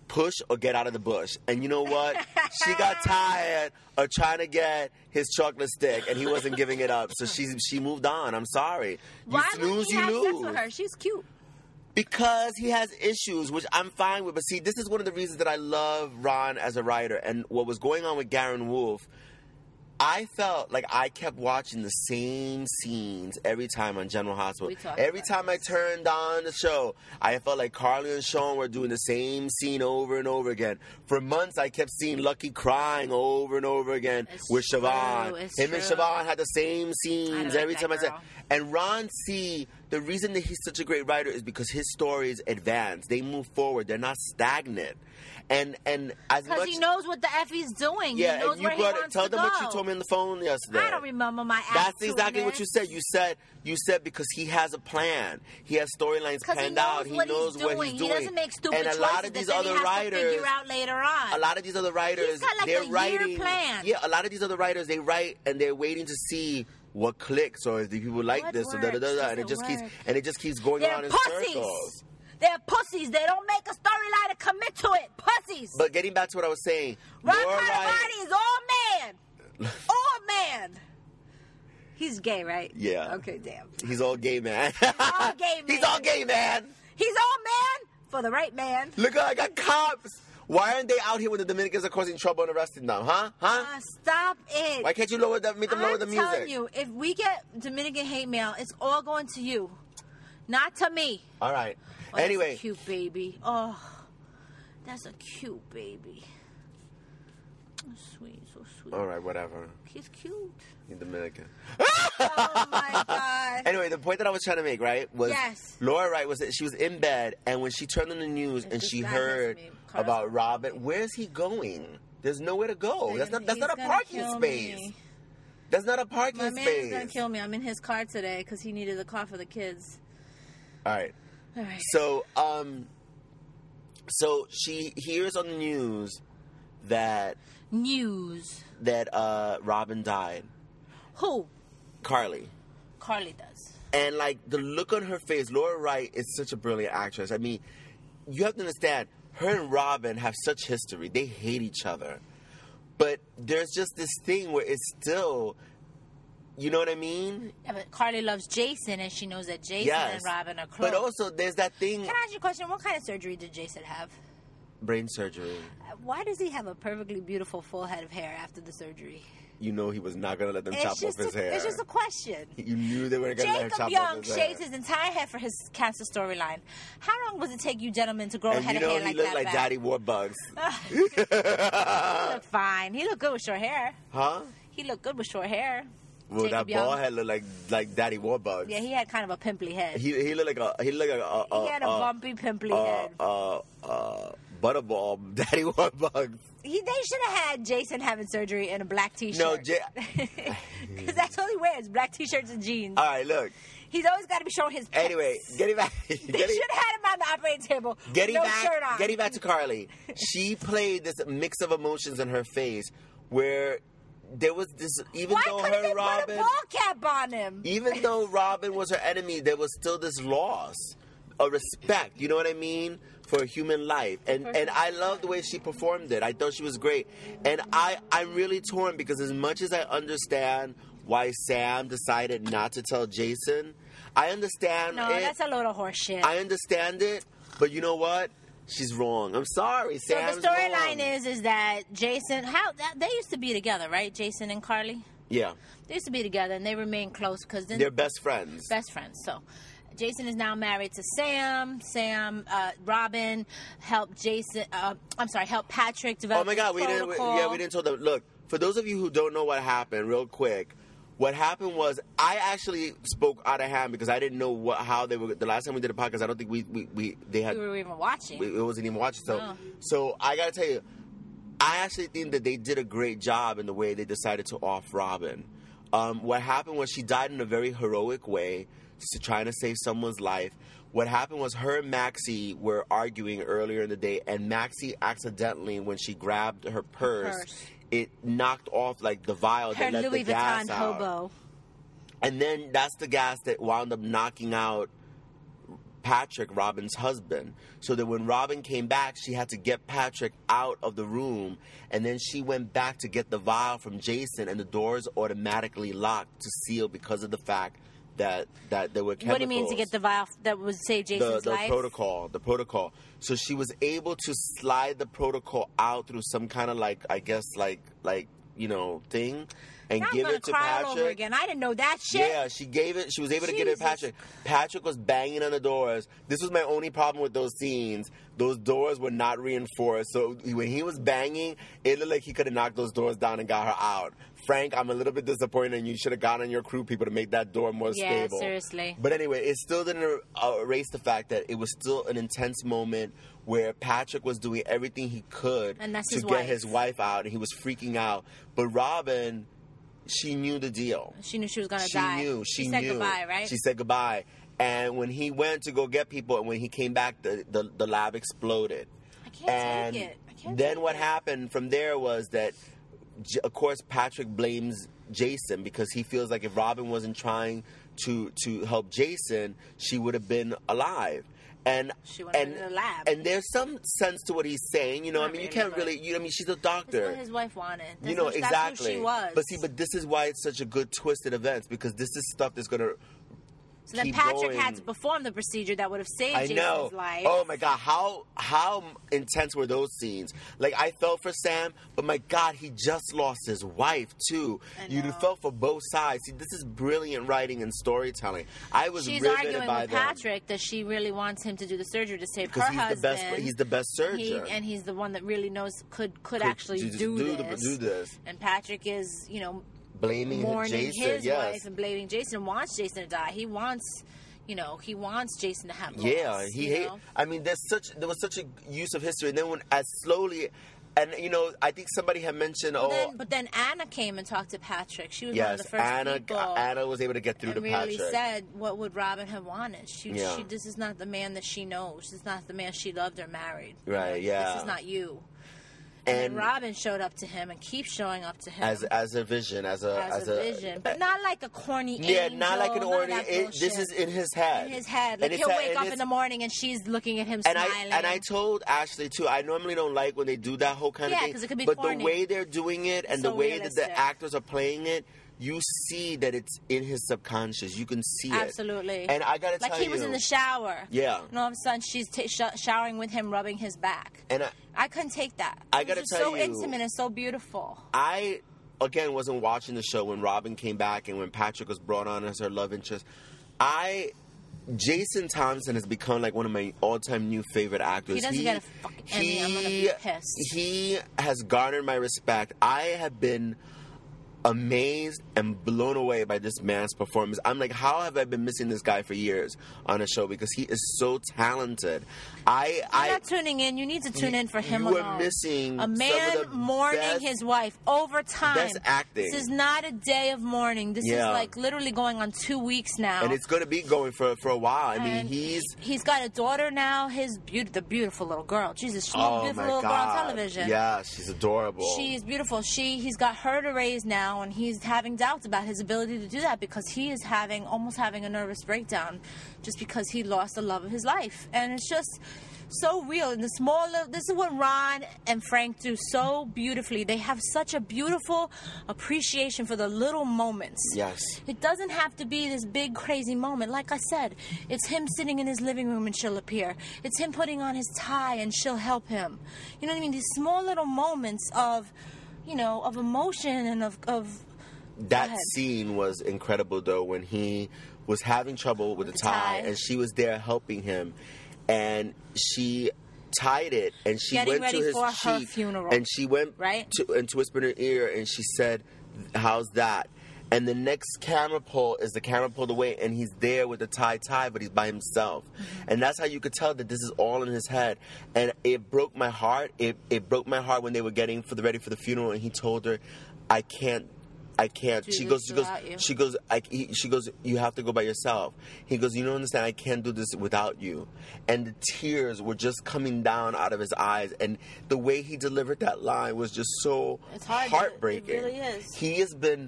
push or get out of the bush. And you know what? She got tired of trying to get his chocolate stick, and he wasn't giving it up. So she moved on. I'm sorry. You Why snooze, wouldn't he you have lose. sex with her? She's cute. Because he has issues, which I'm fine with. But see, this is one of the reasons that I love Ron as a writer. And what was going on with Garen Wolf, I felt like I kept watching the same scenes every time on General Hospital. Every time I turned on the show, I felt like Carly and Sean were doing the same scene over and over again. For months, I kept seeing Lucky crying over and over again with Siobhan. Him and Siobhan had the same scenes every time I said. And Ron C., the reason that he's such a great writer is because his stories advance. They move forward. They're not stagnant. And as much, because he knows what the F he's doing. Yeah, he knows and you where he wants tell to them go. what you told me on the phone yesterday. I don't remember my That's exactly what you said. You said because he has a plan. He has storylines planned out. He knows what he's doing. He doesn't make stupid choices. And a lot of these other writers, to figure out later on. A lot of these other writers, he's got like they're a writing. Year plan. Yeah, a lot of these other writers, they write and they're waiting to see what clicks or if the people like this or and it just keeps going on in circles. They're pussies. They don't make a storyline to commit to it. Pussies. But getting back to what I was saying, Ron Carlivati is all man. All man. He's gay, right? Yeah. Okay, damn. He's all gay, man. He's all gay, man. He's all gay, man. He's all man for the right man. Look, I got cops. Why aren't they out here when the Dominicans are causing trouble and arresting them, huh? Stop it. Why can't you make them lower the music? I'm telling you, if we get Dominican hate mail, it's all going to you, not to me. All right. Oh, anyway. That's a cute baby. Oh, that's a cute baby. Oh, sweet, so sweet. All right, whatever. He's cute. In Dominican. Oh, my God. Anyway, the point that I was trying to make, right, was Laura Wright was that she was in bed, and when she turned on the news and she heard about Robin, where's he going? There's nowhere to go. That's not a parking space. That's not a parking space. My man is going to kill me. I'm in his car today because he needed a car for the kids. All right. So she hears on the news that Robin died. Who? Carly. Carly does. And like the look on her face, Laura Wright is such a brilliant actress. I mean, you have to understand, her and Robin have such history. They hate each other. But there's just this thing where it's still, you know what I mean? Yeah, but Carly loves Jason, and she knows that Jason and Robin are close. But also, there's that thing. Can I ask you a question? What kind of surgery did Jason have? Brain surgery. Why does he have a perfectly beautiful full head of hair after the surgery? You know he was not going to let them chop off his hair. It's just a question. You knew they weren't going to let him chop off his hair. Jacob Young shaved his entire head for his cancer storyline. How long does it take you gentlemen to grow a head of hair like that? And he looked like Daddy Warbucks. He looked fine. He looked good with short hair. Huh? He looked good with short hair. Well, Jacob that bald head looked like Daddy Warbucks. Yeah, he had kind of a pimply head. He looked like a. He had a bumpy, pimply head. Butterball Daddy Warbucks. They should have had Jason having surgery in a black T-shirt. No, because that's all he wears: black T-shirts and jeans. All right, look. He's always got to be showing his pecs. Anyway, getting back. They should have had him on the operating table with no shirt on. Getting back to Carly, she played this mix of emotions in her face where there was this, even though her they Robin, put a ball cap on him? Even though Robin was her enemy, there was still this loss of respect. You know what I mean? For human life. And I love the way she performed it. I thought she was great. And I'm really torn because as much as I understand why Sam decided not to tell Jason, I understand No, that's a load of horse shit. I understand it, but you know what? She's wrong. I'm sorry, Sam's So the storyline is that Jason, they used to be together, right? Jason and Carly? Yeah. They used to be together and they remained close because then they're best friends. Best friends. So Jason is now married to Sam. Robin helped help Patrick develop. Oh my God, we didn't tell them. Look, for those of you who don't know what happened, real quick, what happened was I actually spoke out of hand because I didn't know how they were. The last time we did a podcast, I don't think they had. We were even watching. It wasn't even watching. So I gotta tell you, I actually think that they did a great job in the way they decided to off Robin. What happened was she died in a very heroic way, trying to save someone's life. What happened was her and Maxie were arguing earlier in the day, and Maxie accidentally, when she grabbed her purse. It knocked off like the vial that let Louis the gas Vuitton out. hobo. And then that's the gas that wound up knocking out Patrick, Robin's husband. So that when Robin came back, she had to get Patrick out of the room, and then she went back to get the vial from Jason, and the doors automatically locked to seal because of the fact that there were chemicals. What do you mean to get the vial that would save Jason's life? The protocol. So she was able to slide the protocol out through some kind of thing. And now give I'm it to cry Patrick. All over again. I didn't know that shit. Yeah, she gave it. She was able to get it to Patrick. Patrick was banging on the doors. This was my only problem with those scenes. Those doors were not reinforced. So when he was banging, it looked like he could have knocked those doors down and got her out. Frank, I'm a little bit disappointed, and you should have gotten your crew people to make that door more stable. Yeah, seriously. But anyway, it still didn't erase the fact that it was still an intense moment where Patrick was doing everything he could to get his wife out, and he was freaking out. But Robin, she knew the deal. She knew she was going to die. She said goodbye, right? She said goodbye. And when he went to go get people, and when he came back, the lab exploded. I can't take it. Then what happened from there was that, of course, Patrick blames Jason because he feels like if Robin wasn't trying to help Jason, she would have been alive. And she went in the lab. And there's some sense to what he's saying, you know. I mean, you can't really. She's a doctor. That's what his wife wanted. Exactly. That's who she was. But this is why it's such a good twisted events, because this is stuff that's gonna. So then Patrick had to perform the procedure that would have saved Jason's life. Oh my God, how intense were those scenes? Like, I felt for Sam, but my God, he just lost his wife too. You felt for both sides. See, this is brilliant writing and storytelling. I was She's riveted arguing by with them. Patrick that she really wants him to do the surgery to save her husband. He's the best surgeon, and he's the one that really knows could actually do this. And Patrick is, blaming mourning Jason, his wife and blaming Jason. Wants Jason to die. He wants Jason to have loss. Yeah, I mean, there was such a use of history, and then and I think somebody had mentioned, but then Anna came and talked to Patrick. She was one of the first people. Anna was able to get through to Patrick. Really said, what would Robin have wanted? This is not the man that she knows. This is not the man she loved or married. Right? Yeah. This is not you. And then Robin showed up to him and keeps showing up to him as a vision, as a vision, but not like a corny angel. Yeah, not like an ordinary. This is in his head. In his head, like he'll wake up in the morning and she's looking at him smiling. And I told Ashley too. I normally don't like when they do that whole kind of thing. Yeah, because it could be but corny. The way they're doing it and the way that the actors are playing it, you see that it's in his subconscious. You can see it. Absolutely. And I gotta tell you, like he was in the shower. Yeah. And all of a sudden, she's showering with him, rubbing his back. And I couldn't take that. I gotta tell you, so intimate and so beautiful. I wasn't watching the show when Robin came back and when Patrick was brought on as her love interest. Jason Thompson has become like one of my all-time new favorite actors. He doesn't get a fucking Emmy. I'm gonna be pissed. He has garnered my respect. I have been amazed and blown away by this man's performance. I'm like, how have I been missing this guy for years on a show? Because he is so talented. You're not tuning in. You need to tune in for him alone. You are missing a man mourning his wife over time. Best acting. This is not a day of mourning. This is like literally going on 2 weeks now. And it's going to be going for a while. I mean, he's got a daughter now. The beautiful little girl. Jesus, she's a beautiful little girl on television. Yeah, she's adorable. She's beautiful. He's got her to raise now, and he's having doubts about his ability to do that because he is almost having a nervous breakdown just because he lost the love of his life. And it's just so real. And this is what Ron and Frank do so beautifully. They have such a beautiful appreciation for the little moments. Yes. It doesn't have to be this big crazy moment. Like I said, it's him sitting in his living room and she'll appear. It's him putting on his tie and she'll help him. You know what I mean? These small little moments of emotion and of that scene was incredible, though, when he was having trouble with the tie, and she was there helping him, and she tied it, and she went to his cheek, funeral. And she went and whispered in her ear, and she said, "How's that?" And the next camera pull is the camera pulled away, and he's there with the tie, but he's by himself. Mm-hmm. And that's how you could tell that this is all in his head. And it broke my heart. It broke my heart when they were getting ready for the funeral, and he told her, I can't. She goes, you have to go by yourself. He goes, you don't understand, I can't do this without you. And the tears were just coming down out of his eyes. And the way he delivered that line was just so heartbreaking. It really is. He has been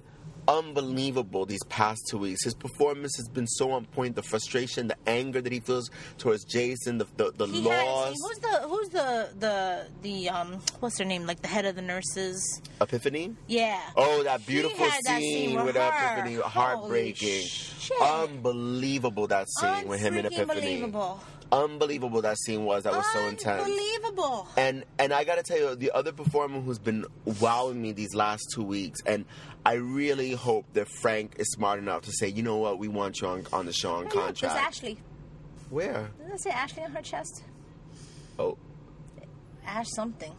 unbelievable these past 2 weeks. His performance has been so on point. The frustration, the anger that he feels towards Jason, the loss. Who's the what's her name? Like the head of the nurses? Epiphany? Yeah. Oh, that beautiful that scene with her. Epiphany. Heartbreaking. Unbelievable that scene with him and Epiphany. Unbelievable that scene was. That was so intense. Unbelievable. And I gotta tell you, the other performer who's been wowing me these last 2 weeks, and I really hope that Frank is smart enough to say, you know what, we want you on the show on contract. Look, there's Ashley. Where? Doesn't it say Ashley on her chest? Oh. Ash something.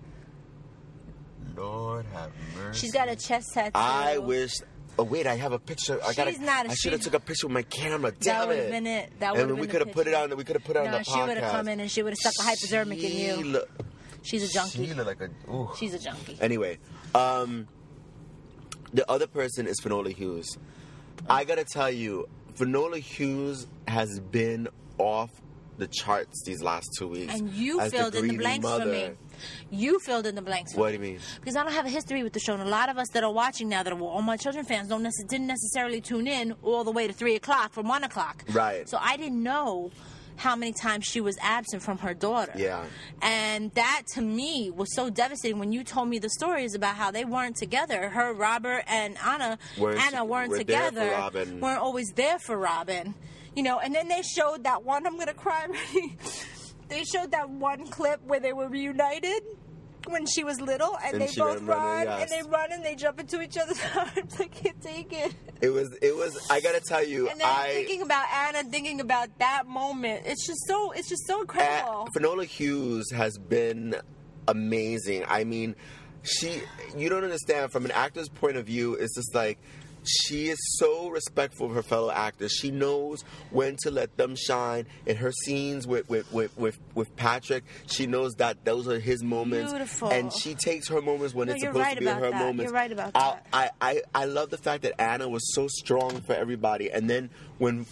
Lord have mercy. She's got a chest tattoo. I wish. Oh wait, I have a picture. I should have took a picture with my camera. Damn that would it! have been it. That would have been we could have put it on. We could have put it on the podcast. She would have come in and she would have stuck a hypodermic in you. She's a junkie. She looked like a. Ooh. She's a junkie. Anyway, the other person is Finola Hughes. I gotta tell you, Finola Hughes has been off the charts these last 2 weeks. And you filled in the blanks for me. You filled in the blanks for me. What do you mean? Because I don't have a history with the show, and a lot of us that are watching now that are All My Children fans didn't necessarily tune in all the way to 3 o'clock from 1 o'clock. Right. So I didn't know how many times she was absent from her daughter. Yeah. And that, to me, was so devastating when you told me the stories about how they weren't together. Her, Robert, and Anna weren't together. Weren't always there for Robin. You know, and then they showed that one, I'm going to cry already. They showed that one clip where they were reunited when she was little, and they both run, and they run and they jump into each other's arms. I can't take it. It was, I gotta tell you, and then thinking about Anna, thinking about that moment, it's just so incredible. Finola Hughes has been amazing. I mean, you don't understand, from an actor's point of view, it's just like, she is so respectful of her fellow actors. She knows when to let them shine. In her scenes with Patrick, she knows that those are his moments. Beautiful. And she takes her moments when it's supposed to be her moments. You're right about that. I love the fact that Anna was so strong for everybody. And then when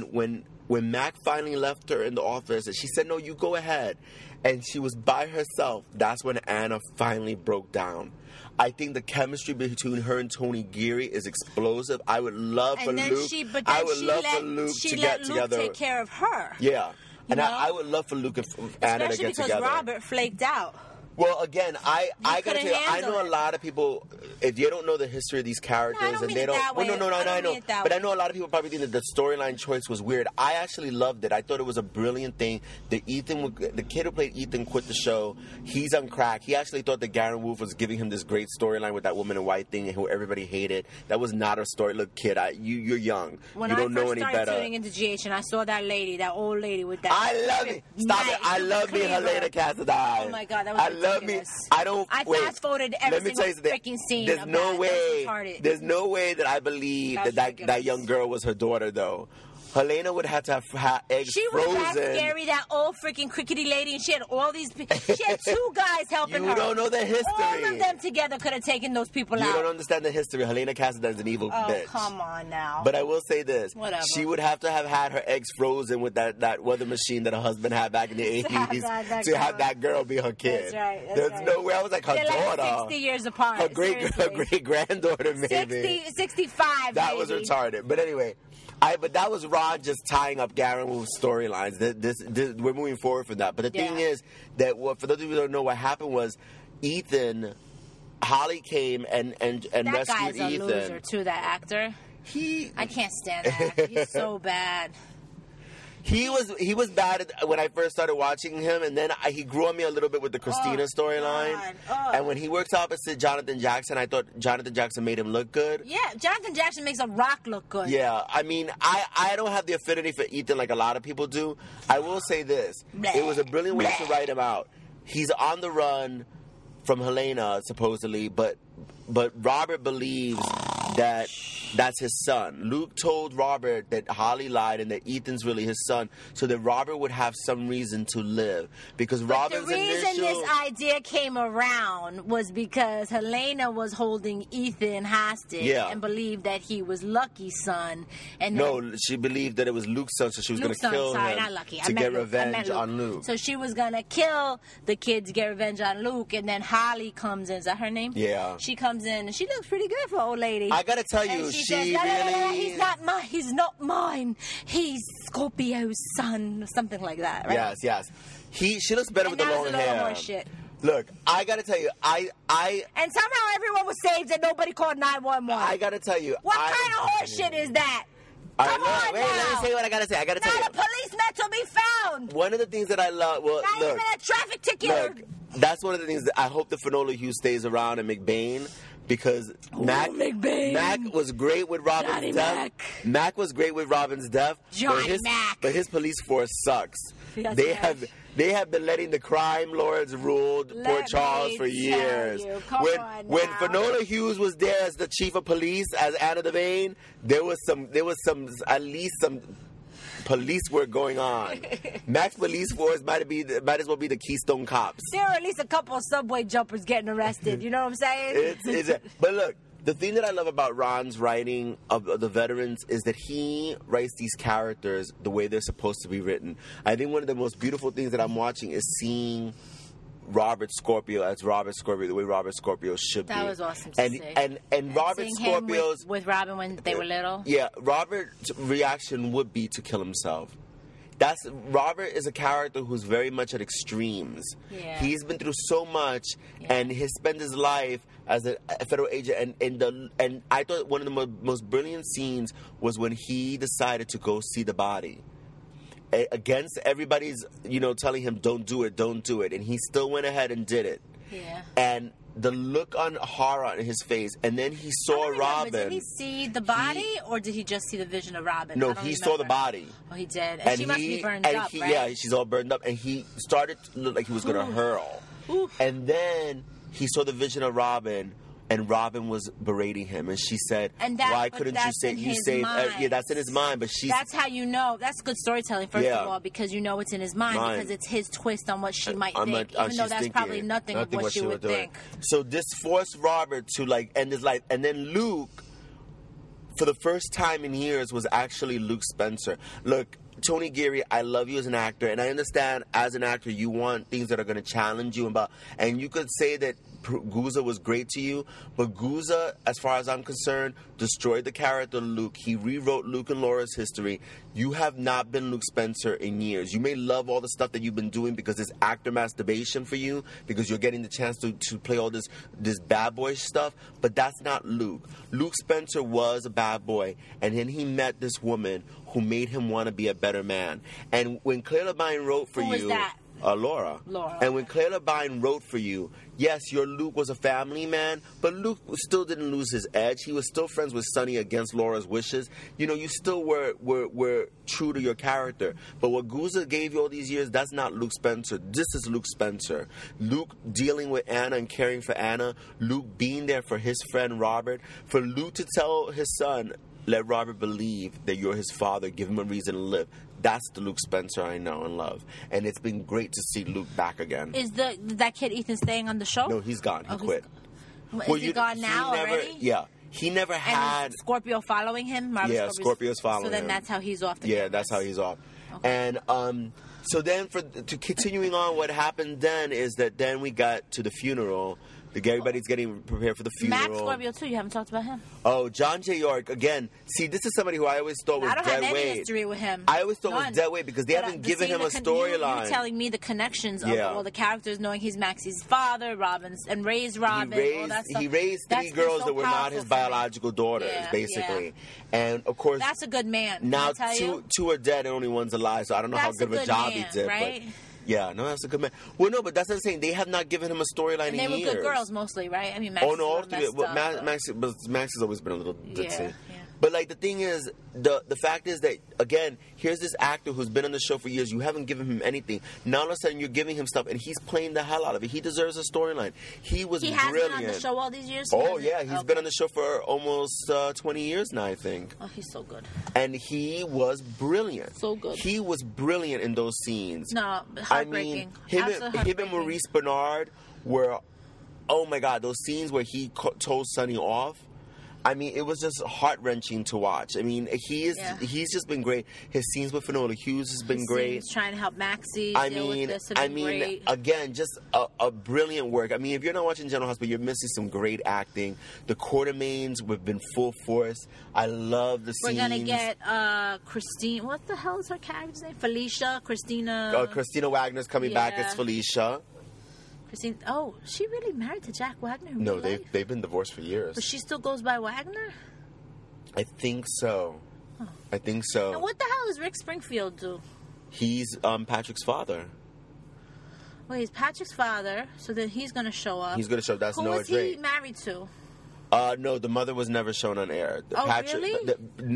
Mac finally left her in the office and she said, no, you go ahead, and she was by herself, that's when Anna finally broke down. I think the chemistry between her and Tony Geary is explosive. I would love for Luke. She let Luke take care of her. Yeah. And I would love for Luke and Anna to get together. Especially because Robert flaked out. Well, again, I gotta tell you, I know a lot of people, if they don't know the history of these characters, and they don't. Well, no, I know. But I know a lot of people probably think that the storyline choice was weird. I actually loved it. I thought it was a brilliant thing. The kid who played Ethan quit the show. He's on crack. He actually thought that Garen Wolf was giving him this great storyline with that woman in white thing who everybody hated. That was not a story. Look, kid, you're young. You don't know any better. When I first started tuning into GH and I saw that old lady with that. I love it. Stop it. I love me Helena Cassadine. Oh my God, that was ridiculous. I fast forwarded every single freaking scene. There's no way that I believe that young girl was her daughter, though. Helena would have to have eggs frozen. She was that scary, that old freaking crickety lady, and she had all these. She had 2 guys helping her. You don't know the history. All of them together could have taken those people out. You don't understand the history. Helena Cassadine is an evil bitch. Oh, come on now. But I will say this. Whatever. She would have to have had her eggs frozen with that weather machine that her husband had back in the 80s to have that girl be her kid. That's right. There's no way. I was like, her daughter. Like 60 years apart. Her great granddaughter, maybe. 65, That was retarded. But anyway. But that was Ron just tying up Garen Wolf's storylines. This, we're moving forward from that. But the thing is that for those of you who don't know, what happened was Holly came and rescued Ethan. That guy's a loser too. That actor. I can't stand that actor. He's so bad. He was bad when I first started watching him, and then he grew on me a little bit with the Christina storyline. And when he works opposite Jonathan Jackson, I thought Jonathan Jackson made him look good. Yeah, Jonathan Jackson makes a Rock look good. Yeah, I mean, I don't have the affinity for Ethan like a lot of people do. I will say this. It was a brilliant way to write him out. He's on the run from Helena, supposedly, but Robert believes that That's his son. Luke told Robert that Holly lied and that Ethan's really his son, so that Robert would have some reason to live. Because Robin's the reason initial... this idea came around was because Helena was holding Ethan hostage and believed that he was Lucky's son. And no, she believed that it was Luke's son, so she was going to kill him to get revenge on Luke. So she was going to kill the kid to get revenge on Luke, and then Holly comes in. Is that her name? Yeah. She comes in, and she looks pretty good for an old lady. I got to tell you, she says, he's not mine. He's Scorpio's son, or something like that, right? Yes. She looks better with the long hair. More shit. Look, I gotta tell you, I and somehow everyone was saved and nobody called 911. I gotta tell you, what kind of horse shit is that? Come on, wait, let me say what I gotta say. I gotta tell you, not a policeman to be found. One of the things that I love, not even a traffic ticket. Look, that's one of the things that I hope that Finola Hughes stays around and McBain. Because Mac was great with Robin's death. Mac was great with Robin's death. But his police force sucks. Yes, they have been letting the crime lords rule Port Charles for years. When Finola Hughes was there as the chief of police, as Anna Devane, there was at least some police work going on. Mac's police force might as well be the Keystone Cops. There are at least a couple of subway jumpers getting arrested. You know what I'm saying? But look, the thing that I love about Ron's writing of the veterans is that he writes these characters the way they're supposed to be written. I think one of the most beautiful things that I'm watching is seeing Robert Scorpio as Robert Scorpio, the way Robert Scorpio should be. That was awesome to see. And Robert Scorpio's... with Robin when they were little? Yeah, Robert's reaction would be to kill himself. Robert is a character who's very much at extremes. Yeah. He's been through so much, and he spent his life as a federal agent. And I thought one of the most brilliant scenes was when he decided to go see the body. Against everybody's, telling him, don't do it, and he still went ahead and did it. Yeah. And the look on horror on his face, and then he saw Robin. Did he see the body, or did he just see the vision of Robin? No, he saw the body. Oh, he did. And she must be burned up, right? Yeah, she's all burned up, and he started to look like he was going to hurl. And then he saw the vision of Robin, and Robin was berating him, and she said, "Why couldn't you say you saved?" Yeah, that's in his mind, but that's how you know. That's good storytelling, first of all, because you know it's in his mind because it's his twist on what she might think, even though that's probably nothing of what she would think. So this forced Robert to end his life, and then Luke, for the first time in years, was actually Luke Spencer. Look, Tony Geary, I love you as an actor, and I understand as an actor you want things that are going to challenge you, and you could say that Guza was great to you, but Guza, as far as I'm concerned, destroyed the character Luke. He rewrote Luke and Laura's history. You have not been Luke Spencer in years. You may love all the stuff that you've been doing because it's actor masturbation for you, because you're getting the chance to play all this bad boy stuff, but that's not Luke. Luke Spencer was a bad boy, and then he met this woman who made him want to be a better man. And when Claire Labine wrote for you... Who was that? Laura. And when Claire Labine wrote for you, yes, your Luke was a family man, but Luke still didn't lose his edge. He was still friends with Sonny against Laura's wishes. You still were true to your character. But what Guza gave you all these years, that's not Luke Spencer. This is Luke Spencer. Luke dealing with Anna and caring for Anna. Luke being there for his friend Robert. For Luke to tell his son, let Robert believe that you're his father. Give him a reason to live. That's the Luke Spencer I know and love. And it's been great to see Luke back again. Is that kid Ethan staying on the show? No, he's gone. He quit. Is he gone now already? Yeah. He never had... And Scorpio following him? Scorpio's following him. So then that's how he's off the campus. Yeah, that's how he's off. Okay. And so then to continuing on, what happened then is that then we got to the funeral. Everybody's getting prepared for the funeral. Max Scorpio, too. You haven't talked about him. Oh, John J. York. Again, see, this is somebody who I always thought was dead weight. I don't have any history with him. I always thought was dead weight because they haven't given him a storyline. You're telling me the connections of all the characters, knowing he's Maxie's father, and raised Robin, all that stuff. He raised three girls that were not his biological daughters, basically. Yeah. And, of course... That's a good man. Now, two are dead and only one's alive, so I don't know how good of a job he did. Right? But, yeah, no, that's a good man. Well, no, but that's what I'm saying. They have not given him a storyline in years. They were good girls mostly, right? I mean, Max Max has always been a little ditzy. But like the thing is, the fact is that again, here's this actor who's been on the show for years. You haven't given him anything. Now all of a sudden you're giving him stuff, and he's playing the hell out of it. He deserves a storyline. He was He brilliant. has been on the show all these years? Oh yeah, he's been on the show for almost 20 years now, I think. Oh, he's so good. And he was brilliant. So good. He was brilliant in those scenes. No, heartbreaking. Him Absolutely and heartbreaking. Maurice Bernard were, oh my God, those scenes where he told Sonny off. I mean, it was just heart-wrenching to watch. I mean, he's just been great. His scenes with Finola Hughes has been great. He's trying to help Maxie I deal mean, with this. And great. again, just a brilliant work. I mean, if you're not watching General Hospital, you're missing some great acting. The Quartermaines have been full force. I love the scenes. We're going to get Christine. What the hell is her character's name? Felicia? Christina? Christina Wagner's coming back as Felicia. Christine. Oh, she really married to Jack Wagner? No, they've been divorced for years. But she still goes by Wagner? I think so. Oh. I think so. And what the hell does Rick Springfield do? He's Patrick's father. Well, he's Patrick's father, so then he's going to show up. He's going to show up. That's Noah Drake. Who was he married to? No, the mother was never shown on air. Really?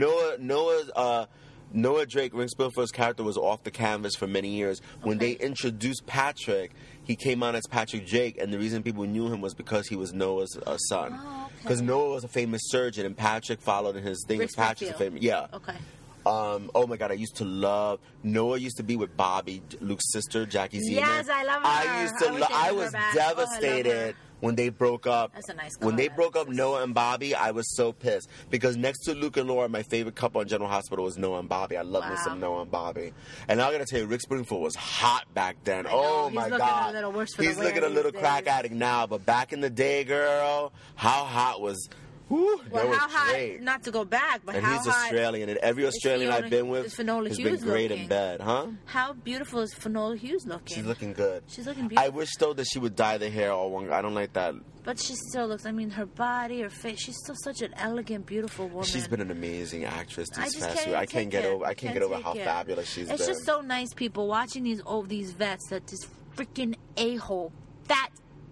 Noah Drake, Rick Springfield's character, was off the canvas for many years. When they introduced Patrick, he came on as Patrick Drake, and the reason people knew him was because he was Noah's son. Because Noah was a famous surgeon, and Patrick followed in his thing. Rick Patrick's a famous, Okay. Oh my God, I used to love Noah. Used to be with Bobby, Luke's sister, Jackie Zeman. Yes, I love her. I was devastated when they broke up. That's a nice girl. When they broke up, Noah and Bobby, I was so pissed because next to Luke and Laura, my favorite couple on General Hospital was Noah and Bobby. I love me some Noah and Bobby. And I gotta tell you, Rick Springfield was hot back then. Oh my God, a little worse for he's looking a little crack addict now, but back in the day, girl, how hot was? Whew, well, how hot? Great. Not to go back, but and how he's hot? Australian, and every Australian I've been with has been great looking? In bed, huh? How beautiful is Finola Hughes looking? She's looking good. She's looking beautiful. I wish though that she would dye the hair all one. I don't like that. But she still looks. I mean, her body, her face. She's still such an elegant, beautiful woman. She's been an amazing actress these past years. I can't get over how fabulous she's been. It's just so nice, people watching these vets that this freaking a-hole, that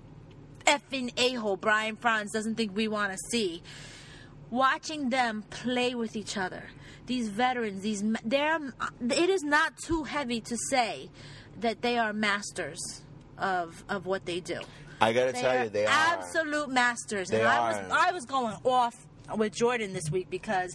effing a-hole, Brian Franz doesn't think we want to see. Watching them play with each other, these veterans, it is not too heavy to say that they are masters of what they do. I gotta tell you, they are absolute masters. They are. I was going off with Jordan this week because,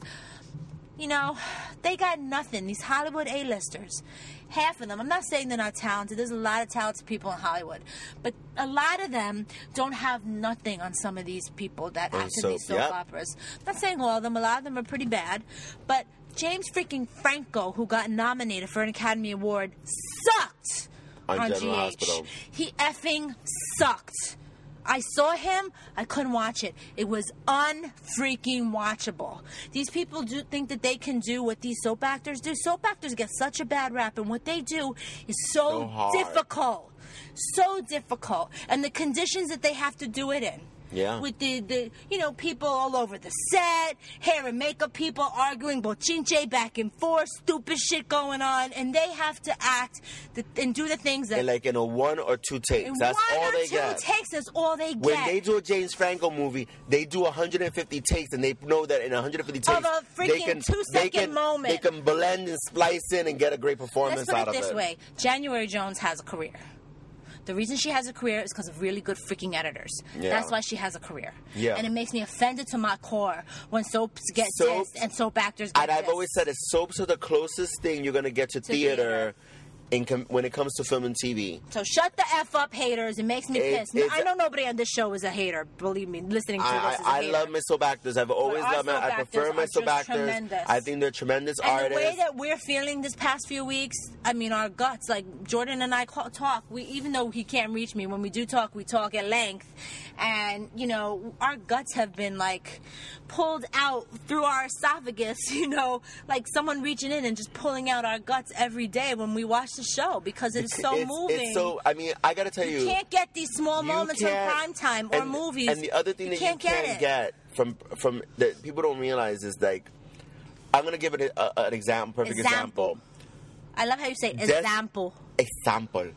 you know, they got nothing. These Hollywood A-listers, half of them. I'm not saying they're not talented. There's a lot of talented people in Hollywood, but a lot of them don't have nothing on some of these people that act in these soap operas. I'm not saying all of them. A lot of them are pretty bad, but James freaking Franco, who got nominated for an Academy Award, sucked on General GH. Hospital. He effing sucked. I saw him. I couldn't watch it. It was unfreaking watchable. These people do think that they can do what these soap actors do. Soap actors get such a bad rap, and what they do is so difficult. So difficult. And the conditions that they have to do it in. Yeah. With the people all over the set, hair and makeup people arguing bochinche back and forth, stupid shit going on, and they have to act and do the things that... And like in a 1 or 2 takes. That's all they get. 1 or 2 takes, that's all they get. When they do a James Franco movie, they do 150 takes, and they know that in 150 takes... Of a freaking 2-second moment. They can blend and splice in and get a great performance out of it. Let's put it this way. January Jones has a career. The reason she has a career is because of really good freaking editors. Yeah. That's why she has a career. Yeah. And it makes me offended to my core when soaps get dissed and soap actors get dissed. And I've always said that soaps are the closest thing you're going to get to theater. When it comes to film and TV. So shut the F up, haters. It makes me pissed. I know nobody on this show is a hater. Believe me, listening to this is a hater. I love my soap actors. I've always loved them. I prefer my soap actors. Tremendous. I think they're tremendous artists. And the way that we're feeling this past few weeks, I mean, our guts, like Jordan and I talk. Even though he can't reach me, when we do talk, we talk at length. And, you know, our guts have been, like, pulled out through our esophagus, you know, like someone reaching in and just pulling out our guts every day when we watch the show because it is so moving. It's so, I mean, I gotta tell you. You can't get these small moments on prime time or movies. And the other thing that you can't get from that people don't realize is, like, I'm gonna give it an example, perfect example. I love how you say example. Example.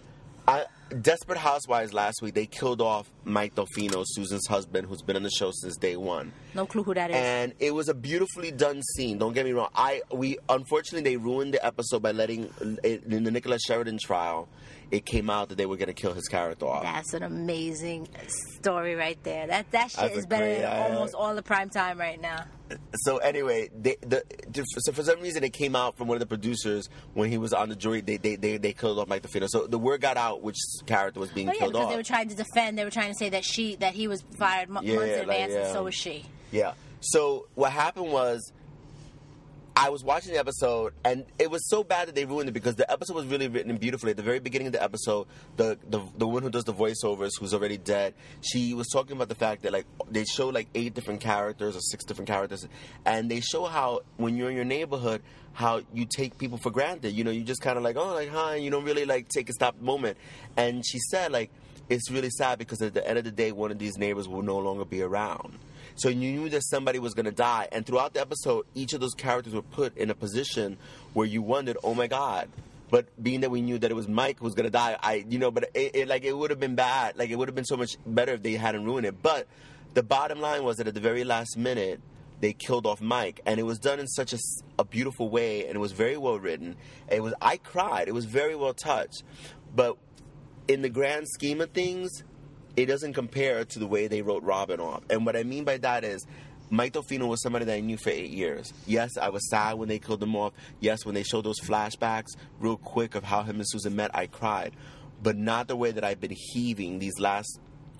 Desperate Housewives last week, they killed off Mike Delfino, Susan's husband, who's been on the show since day one. No clue who that is. And it was a beautifully done scene. Don't get me wrong. Unfortunately, they ruined the episode by letting in the Nicholas Sheridan trial. It came out that they were going to kill his character off. That's an amazing story right there. That shit is better than almost all the prime time right now. So anyway, so for some reason it came out from one of the producers when he was on the jury. They killed off Mike DeFino. So the word got out which character was being killed because off. They were trying to defend. They were trying to say that he was fired months in advance, and so was she. Yeah. So what happened was, I was watching the episode, and it was so bad that they ruined it because the episode was really written beautifully. At the very beginning of the episode, the woman who does the voiceovers, who's already dead, she was talking about the fact that, like, they show, like, 8 different characters or 6 different characters, and they show how, when you're in your neighborhood, how you take people for granted. You know, you just kind of like, oh, like, hi, you don't really, like, take a stop moment. And she said, like, it's really sad because at the end of the day, one of these neighbors will no longer be around. So you knew that somebody was going to die. And throughout the episode, each of those characters were put in a position where you wondered, oh, my God. But being that we knew that it was Mike who was going to die, but it would have been bad. Like, it would have been so much better if they hadn't ruined it. But the bottom line was that at the very last minute, they killed off Mike. And it was done in such a beautiful way, and it was very well written. I cried. It was very well touched. But in the grand scheme of things, it doesn't compare to the way they wrote Robin off. And what I mean by that is, Mike Delfino was somebody that I knew for 8 years. Yes, I was sad when they killed him off. Yes, when they showed those flashbacks real quick of how him and Susan met, I cried. But not the way that I've been heaving these last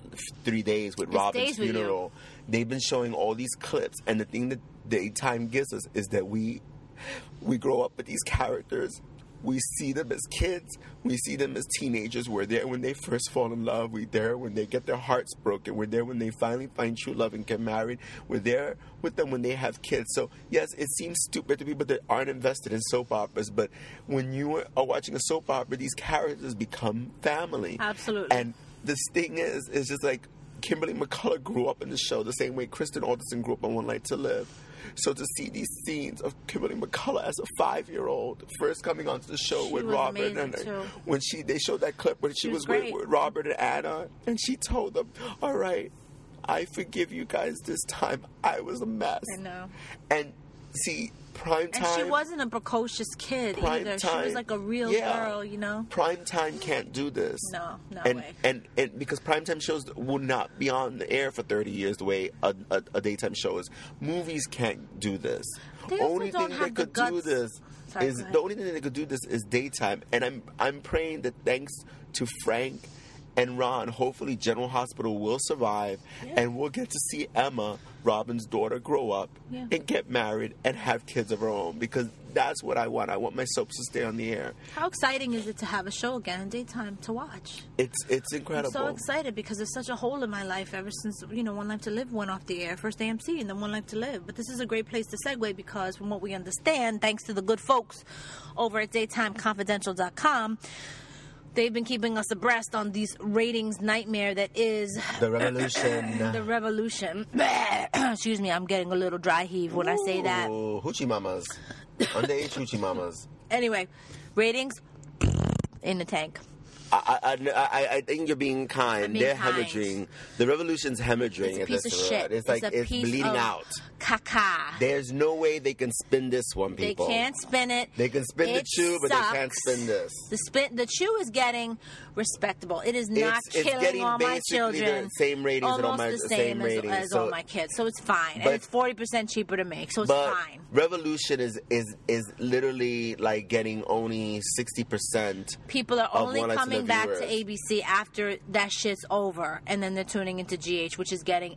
3 days with Robin's funeral. They've been showing all these clips. And the thing that Daytime gives us is that we grow up with these characters. We see them as kids. We see them as teenagers. We're there when they first fall in love. We're there when they get their hearts broken. We're there when they finally find true love and get married. We're there with them when they have kids. So, yes, it seems stupid to people that aren't invested in soap operas, but when you are watching a soap opera, these characters become family. Absolutely. And this thing is just like Kimberly McCullough grew up in the show the same way Kristen Alderson grew up on One Life to Live. So to see these scenes of Kimberly McCullough as a 5-year-old first coming onto the show with Robert, and when they showed that clip when she was with Robert and Anna, and she told them, "All right, I forgive you guys this time. I was a mess." I know. And see, prime time. And she wasn't a precocious kid either. She was like a real girl, you know. Prime time can't do this. No way. And because primetime shows will not be on the air for 30 years the way a daytime show is. Movies can't do this. The only thing that could do this is daytime. And I'm praying that thanks to Frank and Ron, hopefully General Hospital will survive, and we'll get to see Emma, Robin's daughter, grow up and get married and have kids of her own, because that's what I want. I want my soaps to stay on the air. How exciting is it to have a show again in daytime to watch? It's incredible. I'm so excited because there's such a hole in my life ever since, One Life to Live went off the air. First AMC and then One Life to Live. But this is a great place to segue because from what we understand, thanks to the good folks over at DaytimeConfidential.com, they've been keeping us abreast on these ratings nightmare that is The Revolution. The Revolution. Excuse me, I'm getting a little dry heave when I say that. Hoochie mamas. Underage hoochie mamas. Anyway, ratings in the tank. I think you're being kind. They're kind. Hemorrhaging. The Revolution's hemorrhaging. It's a piece of shit. It's like it's bleeding out. Caca. There's no way they can spin this one, people. They can't spin it. They can spin the chew, but they can't spin this. The chew is getting respectable. It is not killing all my children. The same ratings almost the same ratings as all my kids. So it's fine. And it's 40% cheaper to make. So it's fine. Revolution is literally like getting only 60%. People are only coming back to ABC after that shit's over, and then they're tuning into GH, which is getting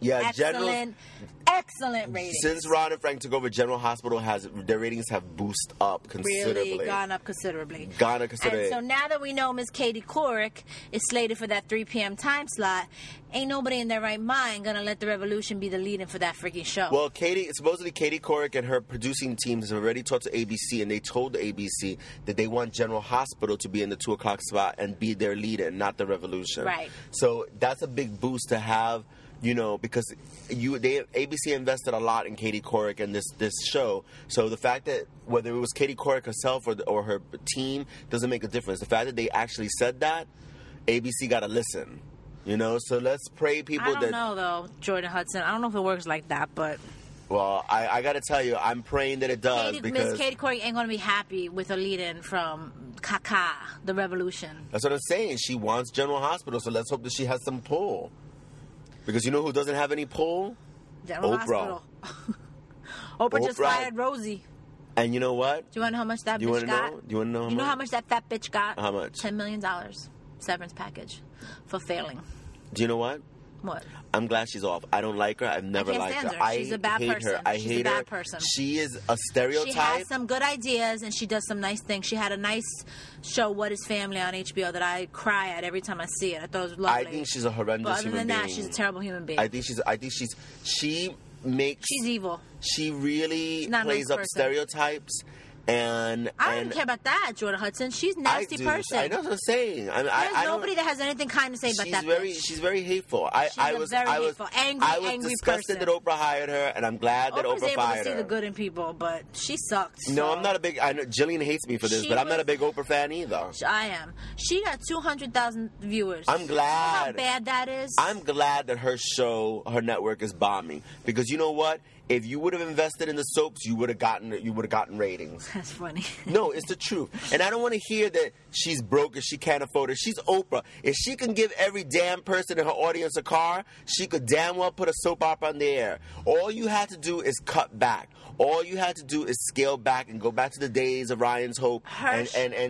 excellent ratings. Since Ron and Frank took over, General Hospital their ratings have boosted up considerably. Really gone up considerably. And so now that we know Miss Katie Couric is slated for that 3 p.m. time slot, ain't nobody in their right mind gonna let the Revolution be the lead-in for that freaking show. Well, supposedly Katie Couric and her producing team has already talked to ABC, and they told the ABC that they want General Hospital to be in the 2 o'clock spot and be their lead-in, not the Revolution. Right. So that's a big boost to have. Because ABC invested a lot in Katie Couric and this show. So the fact that whether it was Katie Couric herself or her team doesn't make a difference. The fact that they actually said that, ABC got to listen. You know, so let's pray people I don't know, though, Jordan Hudson. I don't know if it works like that, but... Well, I got to tell you, I'm praying that it does because... Miss Katie Couric ain't going to be happy with a lead-in from Kaka, The Revolution. That's what I'm saying. She wants General Hospital, so let's hope that she has some pull. Because you know who doesn't have any pull? General Oprah. Hospital. Oprah just fired Rosie. And you know what? Do you want to know how much that bitch got? Do you want to know? You know how much that fat bitch got? How much? $10 million severance package for failing. Do you know what? What? I'm glad she's off. I don't like her. I've never liked her. She's a bad person. I hate her. She's a bad person. She is a stereotype. She has some good ideas and she does some nice things. She had a nice show, What is Family, on HBO that I cry at every time I see it. I thought it was lovely. I think she's a horrendous human being. But other than that, she's a terrible human being. I think she's evil. She really plays nice up person. Stereotypes. And I don't care about that, Jordan Hudson. She's a nasty person. I know what I'm saying. There's nobody that has anything kind to say about that bitch. She's very hateful. I was angry disgusted person. that Oprah hired her, and I'm glad that Oprah's Oprah able fired to see her. the good in people, but she sucked. No, so. I'm not a big. I know Jillian hates me for this, but I'm not a big Oprah fan either. I am. She got 200,000 viewers. I'm glad. You know how bad that is? I'm glad that her network is bombing because you know what? If you would have invested in the soaps, you would have gotten ratings. That's funny. No, it's the truth. And I don't want to hear that she's broke and she can't afford it. She's Oprah. If she can give every damn person in her audience a car, she could damn well put a soap opera on the air. All you had to do is cut back. All you had to do is scale back and go back to the days of Ryan's Hope and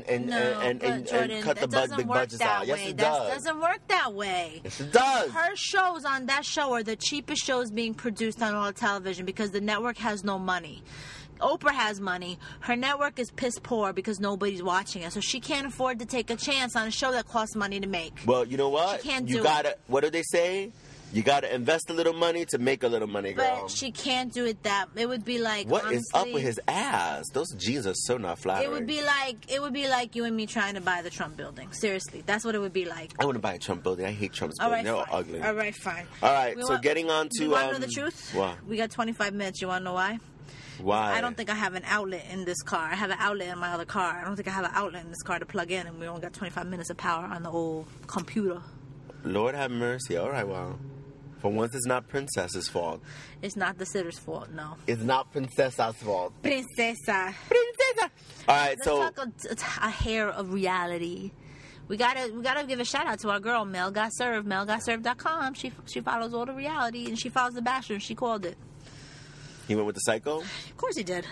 cut the big budgets out. Yes, it does. That doesn't work that way. Yes, it does. Her shows on that show are the cheapest shows being produced on all television because the network has no money. Oprah has money. Her network is piss poor because nobody's watching it. So she can't afford to take a chance on a show that costs money to make. Well, you know what? She can't do it. What do they say? You gotta invest a little money to make a little money, girl. But she can't do it it would be like, what honestly, is up with his ass? Those jeans are so not flattering. It would be like you and me trying to buy the Trump building. Seriously, that's what it would be like. I wouldn't buy a Trump building. I hate Trump's building. They're all ugly. All right, fine. All right, so getting on to... You want to know the truth? What? We got 25 minutes. You want to know why? Why? I don't think I have an outlet in this car. I have an outlet in my other car. I don't think I have an outlet in this car to plug in, and we only got 25 minutes of power on the old computer. Lord have mercy. All right, well... For once, it's not Princess's fault. It's not the sitter's fault, no. It's not Princessa's fault. Princesa. All right, Let's talk a hair of reality. We gotta give a shout out to our girl Mel Got Served, melgotserved.com. She follows all the reality and she follows The Bachelor. And she called it. He went with the Psycho? Of course he did.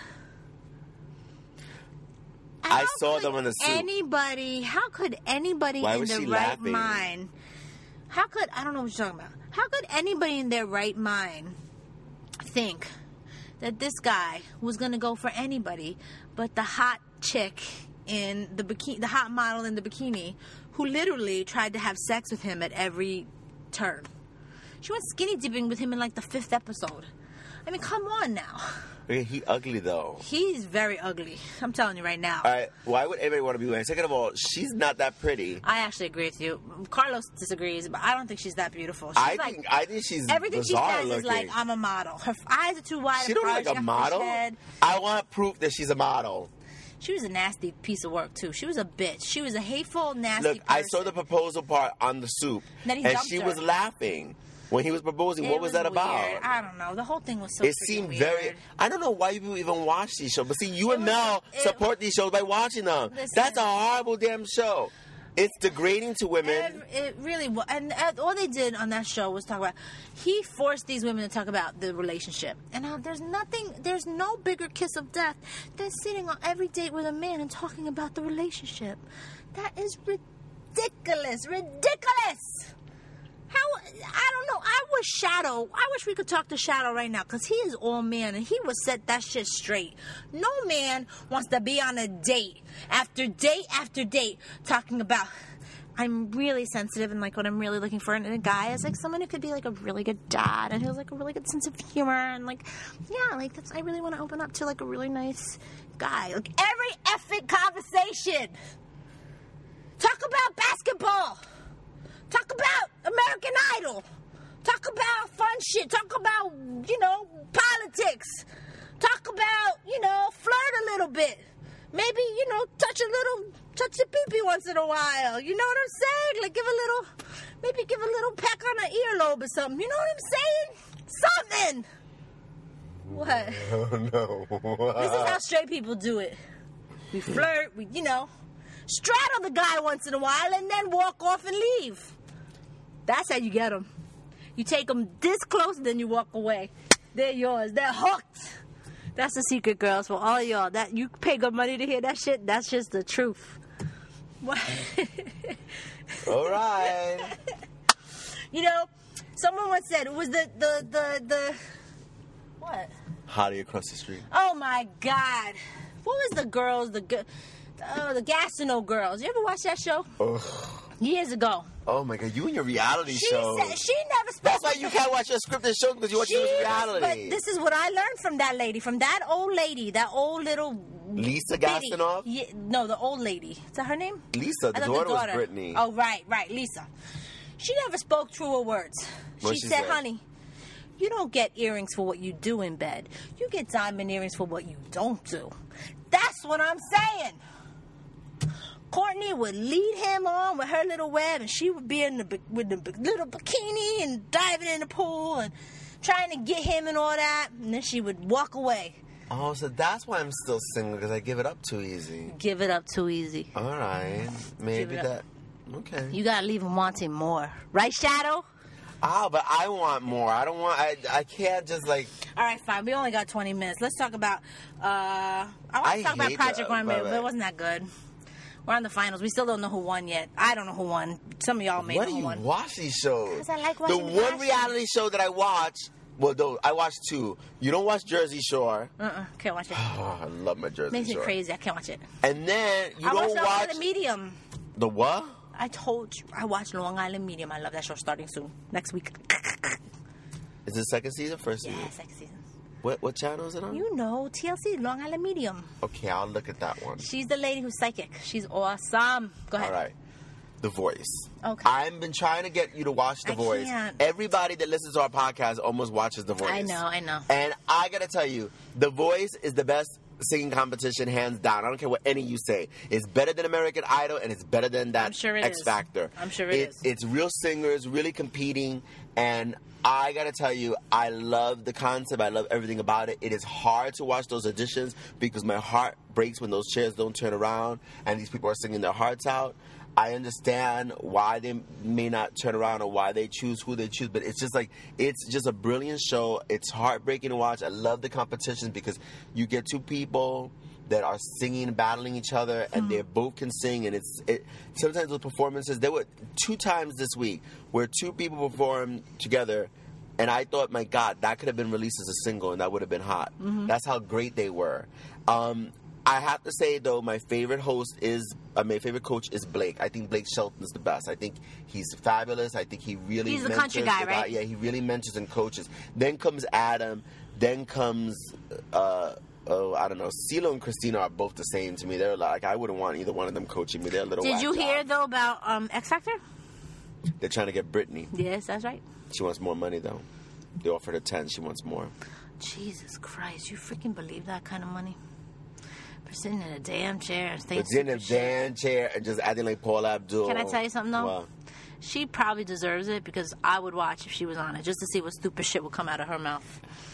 I saw them on the suit. How could anybody in their right mind? I don't know what you're talking about. How could anybody in their right mind think that this guy was going to go for anybody but the hot chick in the bikini, the hot model in the bikini, who literally tried to have sex with him at every turn? She went skinny dipping with him in like the 5th episode. I mean, come on now. He ugly, though. He's very ugly. I'm telling you right now. All right, why would anybody want to be with her? Second of all, she's not that pretty. I actually agree with you. Carlos disagrees, but I don't think she's that beautiful. I think she's everything she says looking. is like, I'm a model. Her eyes are too wide. She don't look like a model. I want proof that she's a model. She was a nasty piece of work, too. She was a bitch. She was a hateful, nasty person. I saw the proposal part on the soup, and she was laughing. When he was proposing, what was that about? Weird. I don't know. The whole thing was so It seemed weird. very... I don't know why people even watch these shows. But see, you and Mel support these shows by watching them. Listen, that's a horrible damn show. It's degrading to women. It really was. And all they did on that show was talk about... He forced these women to talk about the relationship. And there's no bigger kiss of death than sitting on every date with a man and talking about the relationship. That is ridiculous. Ridiculous! I don't know. I wish we could talk to Shadow right now, because he is all man and he would set that shit straight. No man wants to be on a date after date after date talking about, I'm really sensitive and like what I'm really looking for in a guy is like someone who could be like a really good dad and who has like a really good sense of humor and like, yeah, like I really want to open up to like a really nice guy. Like every effing conversation. Talk about basketball. Talk about American Idol. Talk about fun shit. Talk about, politics. Talk about, flirt a little bit. Maybe, touch a little touch your pee-pee once in a while. You know what I'm saying? Like maybe give a little peck on the earlobe or something. You know what I'm saying? Something. What? No. This is how straight people do it. We flirt, we, straddle the guy once in a while and then walk off and leave. That's how you get them. You take them this close and then you walk away. They're yours. They're hooked. That's the secret, girls, for all of y'all. That you pay good money to hear that shit. That's just the truth. What? All right. Someone once said it was the what? Hottie across the street. Oh my God! What was the girls? The Gastineau girls. You ever watch that show? Ugh. Years ago. Oh my God! You and your reality show. She never spoke. That's why you can't watch your scripted show because you watch your reality. But this is what I learned from that lady, from that old lady, that old little. Lisa Gastineau? Yeah, no, the old lady. Is that her name? Lisa. The daughter was Brittany. Oh, right, Lisa. She never spoke truer words. What'd She she said, say? honey, you don't get earrings for what you do in bed. You get diamond earrings for what you don't do. That's what I'm saying. Courtney would lead him on with her little web, and she would be with the little bikini and diving in the pool and trying to get him and all that, and then she would walk away. Oh, so that's why I'm still single, because I give it up too easy. Give it up too easy. All right. Maybe Give it up. that. Okay. You gotta leave him wanting more. Right, Shadow? But I want more. I don't want... I can't just, like... All right, fine. We only got 20 minutes. Let's talk about... I want to talk about Project Runway, but it wasn't that good. We're on the finals. We still don't know who won yet. I don't know who won. Some of y'all may know who won. Why do you watch these shows? Because I like the watching one fashion. reality show that I watch... Well, though, I watch two. You don't watch Jersey Shore. Can't watch it. Oh, I love my Jersey Makes Shore. me crazy. I can't watch it. And then you I don't Long watch... Island Medium. The what? I told you. I watched Long Island Medium. I love that show starting soon. Next week. Is it second season, first season? Yeah, second season. What channel is it on? You know, TLC, Long Island Medium. Okay, I'll look at that one. She's the lady who's psychic. She's awesome. Go ahead. All right. The Voice. Okay. I've been trying to get you to watch The Voice. Can't. Everybody that listens to our podcast almost watches The Voice. I know. And I got to tell you, The Voice is the best singing competition, hands down. I don't care what any of you say. It's better than American Idol, and it's better than that I'm sure it X is. Factor. I'm sure it is. It's real singers, really competing, and I got to tell you, I love the concept. I love everything about it. It is hard to watch those auditions because my heart breaks when those chairs don't turn around and these people are singing their hearts out. I understand why they may not turn around or why they choose who they choose, but it's just a brilliant show. It's heartbreaking to watch. I love the competitions because you get two people that are singing and battling each other, and they both can sing. And sometimes those performances, there were 2 times this week where 2 people performed together, and I thought, my God, that could have been released as a single, and that would have been hot. That's how great they were. I have to say, though, my favorite coach is Blake. I think Blake Shelton's the best. I think he's fabulous. I think he really He's the mentors country guy, the guy. right? Yeah, he really mentors and coaches. Then comes Adam. Then comes, I don't know, CeeLo and Christina are both the same to me. They're like, I wouldn't want either one of them coaching me. They're a little Did whacked you hear, out. though, about X Factor? They're trying to get Brittany. Yes, that's right. She wants more money, though. They offered her 10. She wants more. Jesus Christ, you freaking believe that kind of money? For sitting in a damn chair and saying But then a stupid shit. damn chair and just acting like Paula Abdul. Can I tell you something, though? What? She probably deserves it because I would watch if she was on it just to see what stupid shit would come out of her mouth.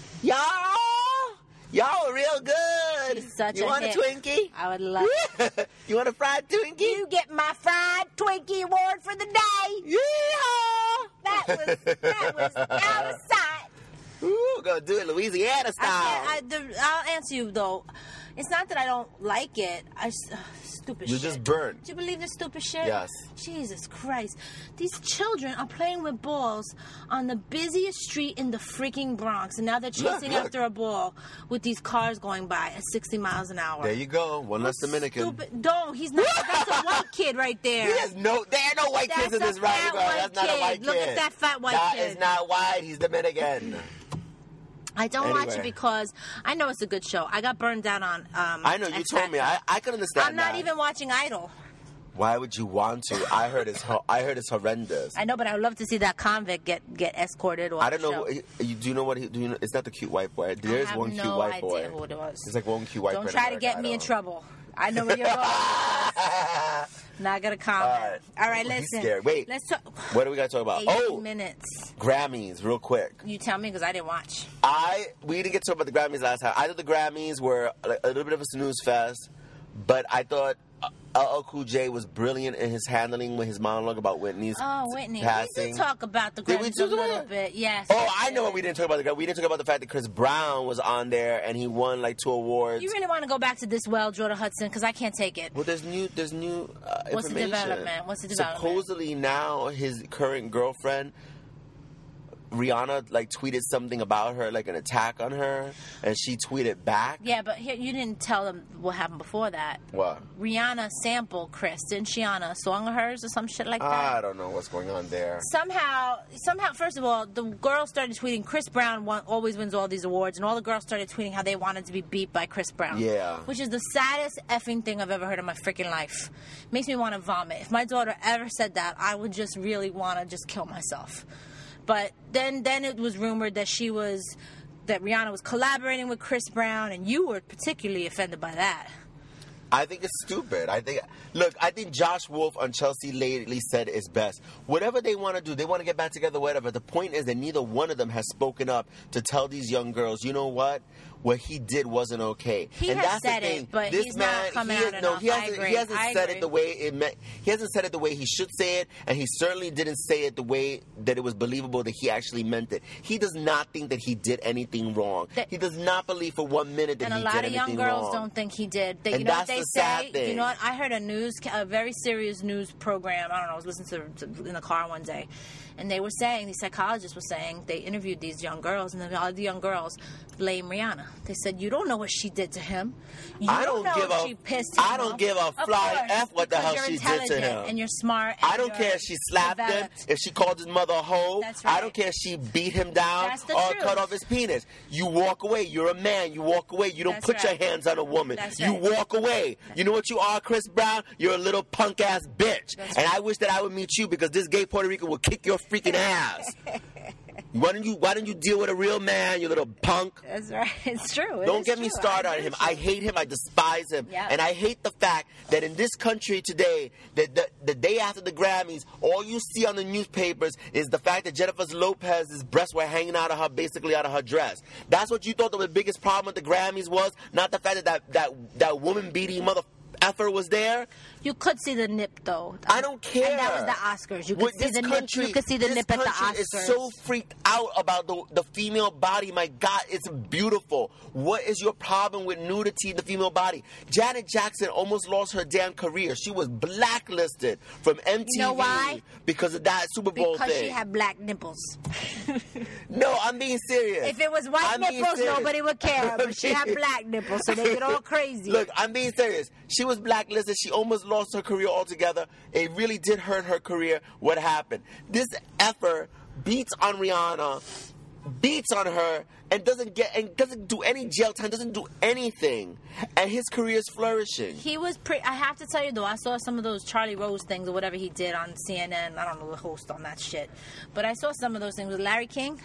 Y'all are real good. She's such you a want hit. a Twinkie? I would love it. You want a fried Twinkie? You get my fried Twinkie award for the day. Yeah. That was out of sight. Ooh, we're gonna do it Louisiana style. I'll answer you though. It's not that I don't like it. Stupid You're shit. just burnt. Do you believe this stupid shit? Yes. Jesus Christ. These children are playing with balls on the busiest street in the freaking Bronx, and now they're chasing Look. after a ball with these cars going by at 60 miles an hour. There you go. One less Dominican. Stupid. No, he's not. That's a white kid right there. There are no white kids in That's this a right fat girl. That's white not a kid. white kid. Look at that fat white That kid. is not white. He's Dominican. I don't watch it Anyway. because I know it's a good show. I got burned out on I know. You X told me. Factor. I can understand I'm not that. even watching Idol. Why would you want to? I heard it's horrendous. I know, but I would love to see that convict get escorted. Or I don't know. Do you know what? Do you know? It's not the cute white boy. There's one cute white boy. I have no idea who it was. There's like one cute white boy. Don't try to get me in trouble. I know where you're going with this. Not gonna comment. All right, He's listen. scared. Wait. Let's talk. What do we got to talk about? 18 minutes. Grammys, real quick. You tell me because I didn't watch. We didn't get to talk about the Grammys last time. I thought the Grammys were a little bit of a snooze fest, but I thought LL Cool J was brilliant in his handling with his monologue about Whitney's Whitney. passing. We did talk about the Did we Grammys talk a about little it? bit. Yes. Oh, I know what we didn't talk about. We didn't talk about the fact that Chris Brown was on there and he won like 2 awards. You really want to go back to this Jordan Hudson, because I can't take it. Well, there's new What's the information. development? What's the development? Supposedly now his current girlfriend, Rihanna, like tweeted something about her, like an attack on her, and she tweeted back. Yeah, but here, you didn't tell them what happened before that. What? Rihanna sampled Chris, didn't she, on a song of hers or some shit like that? I don't know what's going on there. Somehow, first of all, the girls started tweeting, Chris Brown always wins all these awards, and all the girls started tweeting how they wanted to be beat by Chris Brown. Yeah. Which is the saddest effing thing I've ever heard in my freaking life. Makes me want to vomit. If my daughter ever said that, I would just really want to just kill myself. But then it was rumored that that Rihanna was collaborating with Chris Brown, and you were particularly offended by that. I think it's stupid. I think Josh Wolf on Chelsea lately said it's best. Whatever they want to do, they want to get back together, whatever. The point is that neither one of them has spoken up to tell these young girls, you know what? What he did wasn't okay. He and has that's said the thing. it, but this he's man, not coming out enough. He hasn't said it the way it meant. He hasn't said it the way he should say it, and he certainly didn't say it the way that it was believable that he actually meant it. He does not think that he did anything wrong. He does not believe for 1 minute that he did anything wrong. And a lot of young girls don't think he did. You know what they say? You know what? I heard a very serious news program. I don't know. I was listening to in the car one day, and they were saying, these psychologists were saying, they interviewed these young girls, and all the young girls blame Rihanna. They said, you don't know what she did to him. I don't give a fly F what the hell she did to him. And you're smart. I don't care if she slapped him, if she called his mother a hoe. That's right. I don't care if she beat him down That's the or truth. cut off his penis. You walk away. You're a man. You walk away. You don't That's put right. your hands on a woman. That's You right. walk away. You know what you are, Chris Brown? You're a little punk ass bitch. That's And right. I wish that I would meet you because this gay Puerto Rican will kick your freaking ass. Why don't you deal with a real man, you little punk? That's right. It's true. Don't get me started on him. I hate him. I despise him. Yeah. And I hate the fact that in this country today, that the day after the Grammys, all you see on the newspapers is the fact that Jennifer Lopez's breasts were hanging basically out of her dress. That's what you thought the biggest problem with the Grammys was? Not the fact that woman-beating mother effer was there? You could see the nip, though. I don't care. And that was the Oscars. You could see the nip. You could see the nip at the Oscars. This country is so freaked out about the female body. My God, it's beautiful. What is your problem with nudity in the female body? Janet Jackson almost lost her damn career. She was blacklisted from MTV. You know why? Because of that Super Bowl Because thing. she had black nipples. No, I'm being serious. If it was white nipples, nobody would care. But she had black nipples, so they get all crazy. Look, I'm being serious. She was blacklisted. She almost lost her career altogether. It really did hurt her career. What happened? This effort beats on Rihanna, beats on her, and doesn't do any jail time, doesn't do anything, and his career is flourishing. He was I have to tell you though, I saw some of those Charlie Rose things or whatever he did on CNN. I don't know the host on that shit, but I saw some of those things with Larry King.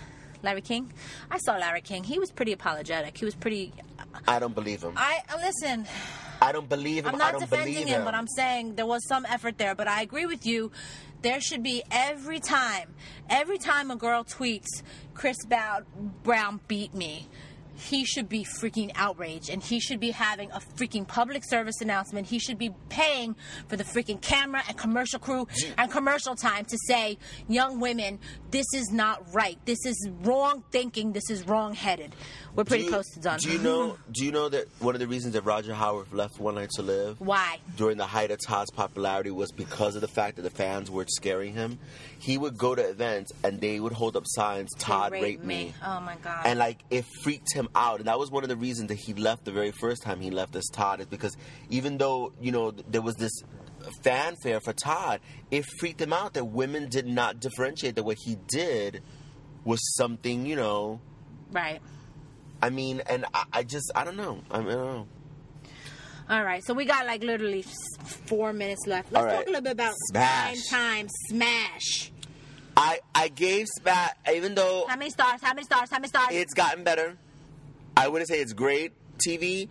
I saw Larry King. He was pretty apologetic. He was pretty. I don't believe him. Listen. I don't believe him. I'm not I don't defending believe him, but I'm saying there was some effort there. But I agree with you. There should be every time a girl tweets, Chris Brown beat me, he should be freaking outraged, and he should be having a freaking public service announcement. He should be paying for the freaking camera and commercial crew and commercial time to say, young women, this is not right. This is wrong thinking. This is wrong-headed. We're pretty close to done. Do you know that one of the reasons that Roger Howard left One Night to Live? Why? During the height of Todd's popularity was because of the fact that the fans were scaring him. He would go to events and they would hold up signs, Todd raped me. Oh my God. And it freaked him out. And that was one of the reasons that he left the very first time he left as Todd, is because even though, there was this fanfare for Todd, it freaked him out that women did not differentiate that what he did was something, Right. I mean, and I don't know. I don't know. All right, so we got literally 4 minutes left. Let's talk a little bit about Smash. Primetime Smash. I gave Smash, even though How many stars? it's gotten better. I wouldn't say it's great TV.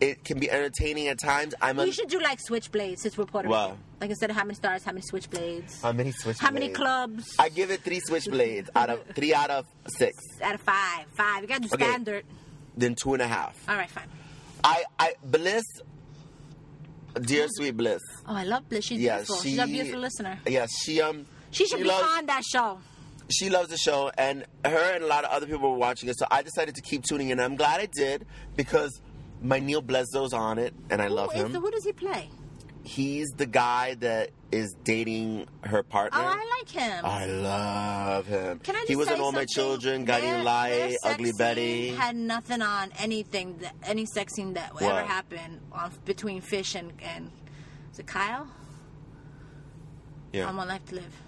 it can be entertaining at times. We should do like switchblades since we're Puerto Rican. What? Like instead of how many stars, how many switchblades? How many switchblades? How many clubs? I give it 3 switchblades out of 3 out of 6. Out of 5. 5. You gotta do standard. Then 2.5. All right, fine. Bliss, dear sweet Bliss. Oh, I love Bliss. She's beautiful. She's a beautiful listener. Yeah, she should be on that show. She loves the show, and her and a lot of other people were watching it, so I decided to keep tuning in. I'm glad I did, because my Neil Bledsoe's on it, and I love him. Who does he play? He's the guy that is dating her partner. Oh, I like him. I love him. Can I just he was say in All My something? Children, Guiding Light, their Ugly sex Betty. scene had nothing on any sex scene that ever happened between Fish and is it Kyle? Yeah. On One Life to Live.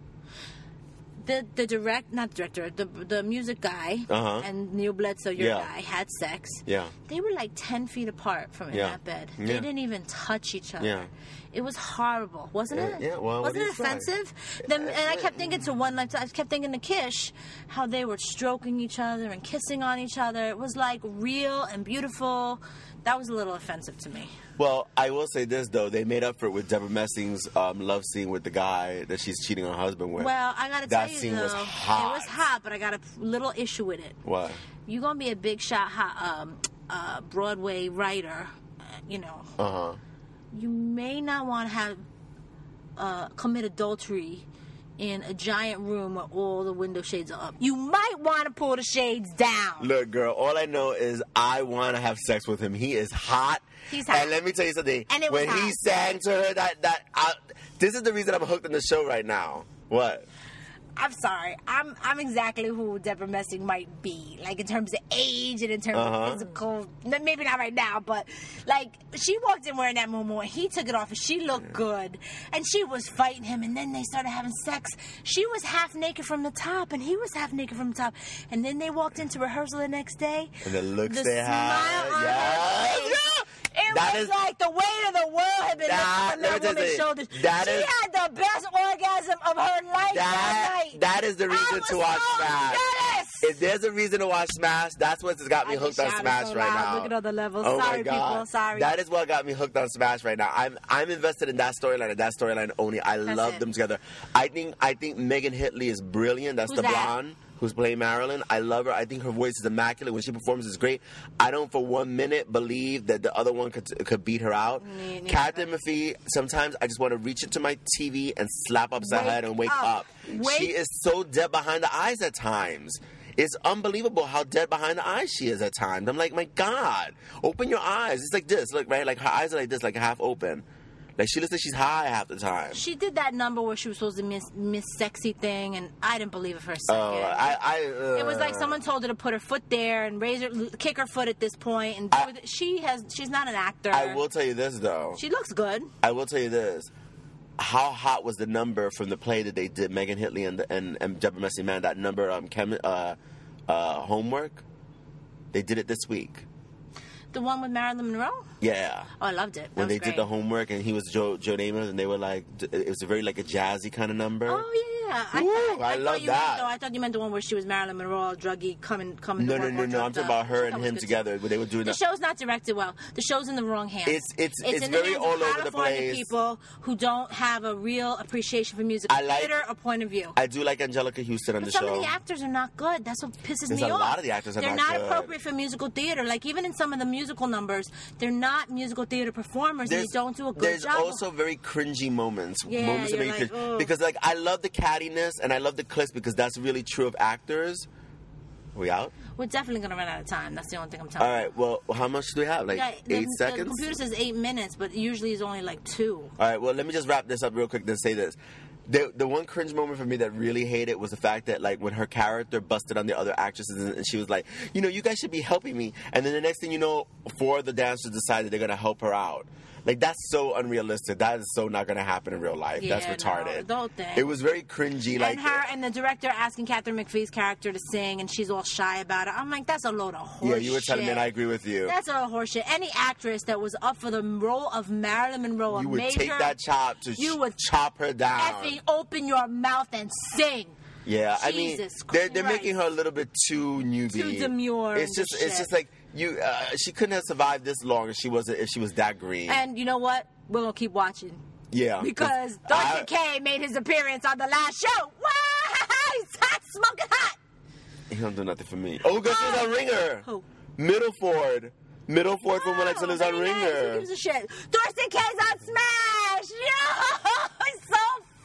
The music guy and Neil Bledsoe, your guy, had sex. Yeah. They were like 10 feet apart from in that bed. They didn't even touch each other. Yeah. It was horrible, wasn't it? Yeah, well, wasn't it offensive? And I kept thinking to One Life, I kept thinking to Kish, how they were stroking each other and kissing on each other. It was like real and beautiful. That was a little offensive to me. Well, I will say this, though. They made up for it with Deborah Messing's love scene with the guy that she's cheating on her husband with. Well, I got to tell you, that scene was It hot. was hot, but I got a little issue with it. What? You're going to be a big shot Broadway writer, Uh-huh. You may not want to have commit adultery in a giant room where all the window shades are up. You might want to pull the shades down. Look, girl, all I know is I want to have sex with him. He is hot. He's hot. And let me tell you something. And it was when hot. he sang to her, this is the reason I'm hooked on the show right now. What? I'm sorry. I'm exactly who Deborah Messing might be, like in terms of age and in terms of physical. Maybe not right now, but like she walked in wearing that muumuu, and he took it off, and she looked good, and she was fighting him, and then they started having sex. She was half naked from the top, and he was half naked from the top, and then they walked into rehearsal the next day. And the looks they smile had. on her face. It was like the weight of the world had been lifted from that woman's shoulders. She had the best orgasm of her life that night. That is the reason to watch Smash. Yes! If there's a reason to watch Smash, that's what's got me hooked on Smash right now. Look at all the levels. Oh Sorry, my God. people. Sorry. That is what got me hooked on Smash right now. I'm invested in that storyline and that storyline only. I love them together. I think Megan Hitley is brilliant. That's the blonde who's playing Marilyn. I love her. I think her voice is immaculate. When she performs, it's great. I don't for 1 minute believe that the other one could beat her out. Katharine McPhee, sometimes I just want to reach into my TV and slap upside her head and wake up. She is so dead behind the eyes at times. It's unbelievable how dead behind the eyes she is at times. I'm like, my God, open your eyes. It's like this, look, right? Like her eyes are like this, like half open. Like she looks like she's high half the time. She did that number where she was supposed to miss sexy thing, and I didn't believe it for a second. It was like someone told her to put her foot there and kick her foot at this point, and she's not an actor. I will tell you this though. She looks good. I will tell you this. How hot was the number from the play that they did, Megan Hitley and Deborah Messing, man? That number, Homework. They did it this week. The one with Marilyn Monroe? Yeah. Oh, I loved it. When they did the Homework, and he was Joe Namath, and they were like, it was a very like a jazzy kind of number. Oh yeah. I love that. I thought you meant the one where she was Marilyn Monroe, all druggy, coming. No. I'm talking about her and him together. But they were doing the show's not directed well. The show's in the wrong hands. It's in very the hands all of over the California place. People who don't have a real appreciation for musical theater or point of view. I do like Angelica Houston on the show. Some of the actors are not good. That's what pisses me off. There's a lot of the actors are They're not not good. appropriate for musical theater. Like even in some of the musical numbers, they're not musical theater performers, and they don't do a good job. There's also very cringy moments. Yeah, moments that make you cringe. Because like I love the cattiness and I love the clips because that's really true of actors. Are we out? We're definitely going to run out of time. That's the only thing I'm telling you. All right. Well, how much do we have? Like 8 seconds? The computer says 8 minutes, but usually it's only like 2. All right. Well, let me just wrap this up real quick and say this. The one cringe moment for me that really hated was the fact that, like, when her character busted on the other actresses and she was like, you guys should be helping me. And then the next thing you know, 4 of the dancers decided they're going to help her out. Like, that's so unrealistic. That is so not going to happen in real life. Yeah, that's retarded. No, thing. It was very cringy. And the director asking Katharine McPhee's character to sing, and she's all shy about it. I'm like, that's a load of horseshit. Yeah, you were telling me, and I agree with you. That's a load of horseshit. Any actress that was up for the role of Marilyn Monroe, you would take that chop to chop her down. Effing open your mouth and sing. Yeah, I mean, Jesus they're Christ. making her a little bit too newbie. Too demure It's and just shit. like you. She couldn't have survived this long if she was that green. And you know what? We're gonna keep watching. Yeah, Because Doja K made his appearance on the last show. Wow, he's hot, smoking hot. He don't do nothing for me. Oh, guess who's on Ringer? Who? Middleford from When Excellence on very nice. Who Ringer. gives a shit? Thurston K's on Smash. Yo, he's so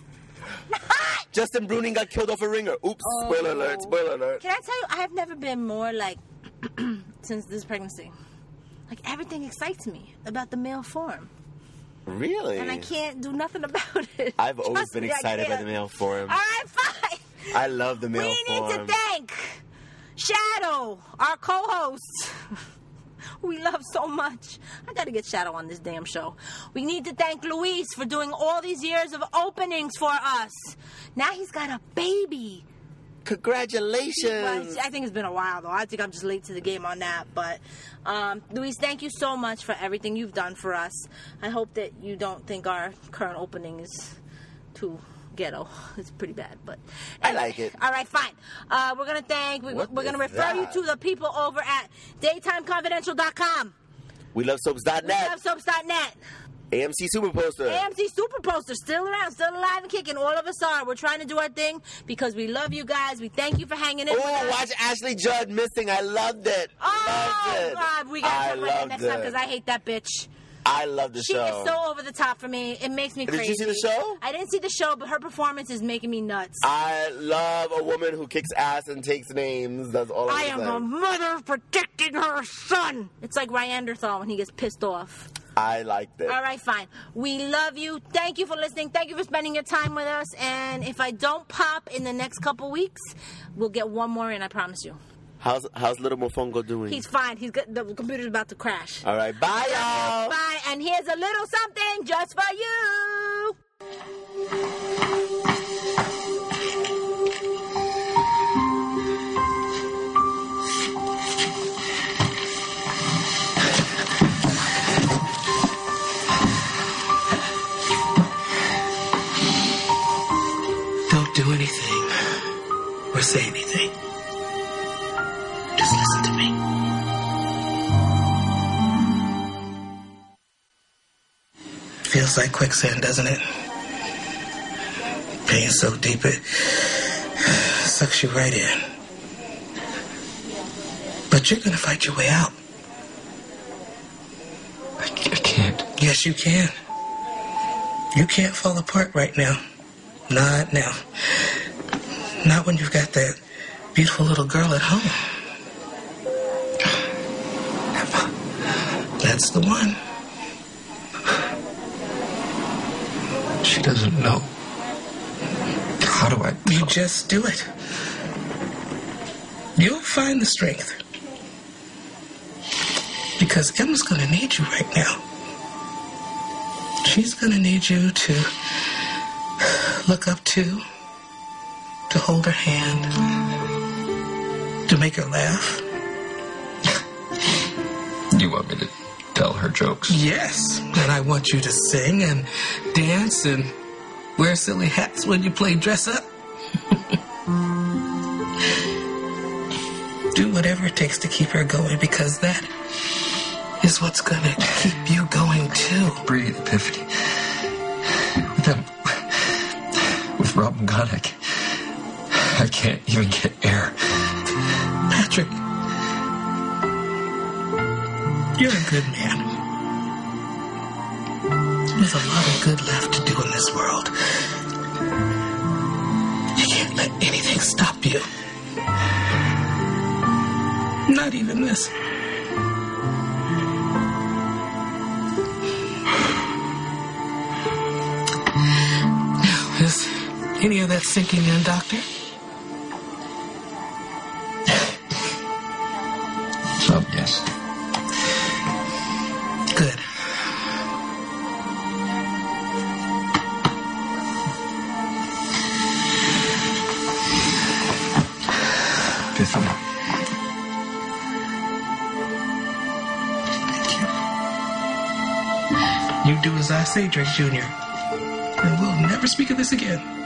hot. Justin Bruning got killed off a Ringer. Oops! Spoiler alert! Spoiler alert! Can I tell you, I have never been more like since this pregnancy. Like everything excites me about the male form. Really? And I can't do nothing about it. I've always Trust been me, I excited by can't. the male form. All right, fine. I love the male We form. need to thank Shadow, our co-host, who we love so much. I got to get Shadow on this damn show. We need to thank Luis for doing all these years of openings for us. Now he's got a baby. Congratulations! Well, I think it's been a while, though. I think I'm just late to the game on that. But, Luis, thank you so much for everything you've done for us. I hope that you don't think our current opening is too ghetto. It's pretty bad, but I like it. All right, fine. We're gonna thank. We're gonna refer you to the people over at DaytimeConfidential.com. We love soaps.net. WeLoveSoaps.net. AMC Super Poster. AMC Super Poster, still around, still alive and kicking. All of us are. We're trying to do our thing because we love you guys. We thank you for hanging in with Oh, us. watch Ashley Judd Missing. I loved it. Oh, loved it. God, we gotta talk about that loved next time it. because I hate that bitch. I love the She show. is so over the top for me. It makes me Did you crazy. see the show? I didn't see the show, but her performance is making me nuts. I love a woman who kicks ass and takes names. That's all I I'm am a saying. mother protecting her son. It's like Ryanderthal when he gets pissed off. I liked it. All right, fine. We love you. Thank you for listening. Thank you for spending your time with us. And if I don't pop in the next couple weeks, we'll get one more in, I promise you. How's Little Mofongo doing? He's fine. He's good. The computer's about to crash. All right, bye, y'all. Bye. And here's a little something just for you. Don't do anything or say anything. Just listen to me. Feels like quicksand, doesn't it? Pain so deep it sucks you right in. But you're gonna fight your way out. I can't. Yes, you can. You can't fall apart right now. Not now. Not when you've got that beautiful little girl at home. Emma. That's the one. She doesn't know. How do I... You just do it. You'll find the strength. Because Emma's gonna need you right now. She's gonna need you to look up to hold her hand, to make her laugh. You want me to tell her jokes? Yes, and I want you to sing and dance and wear silly hats when you play dress up. Do whatever it takes to keep her going, because that is what's gonna keep you going too. Breathe, Epiphany. With Robin God, I can't even get air. Patrick, you're a good man. There's a lot of good left to do in this world. You can't let anything stop you. Not even this. Now, is any of that sinking in, Doctor? Some, yes. Good. Epiphany. You do as I say, Drake Jr., and we'll never speak of this again.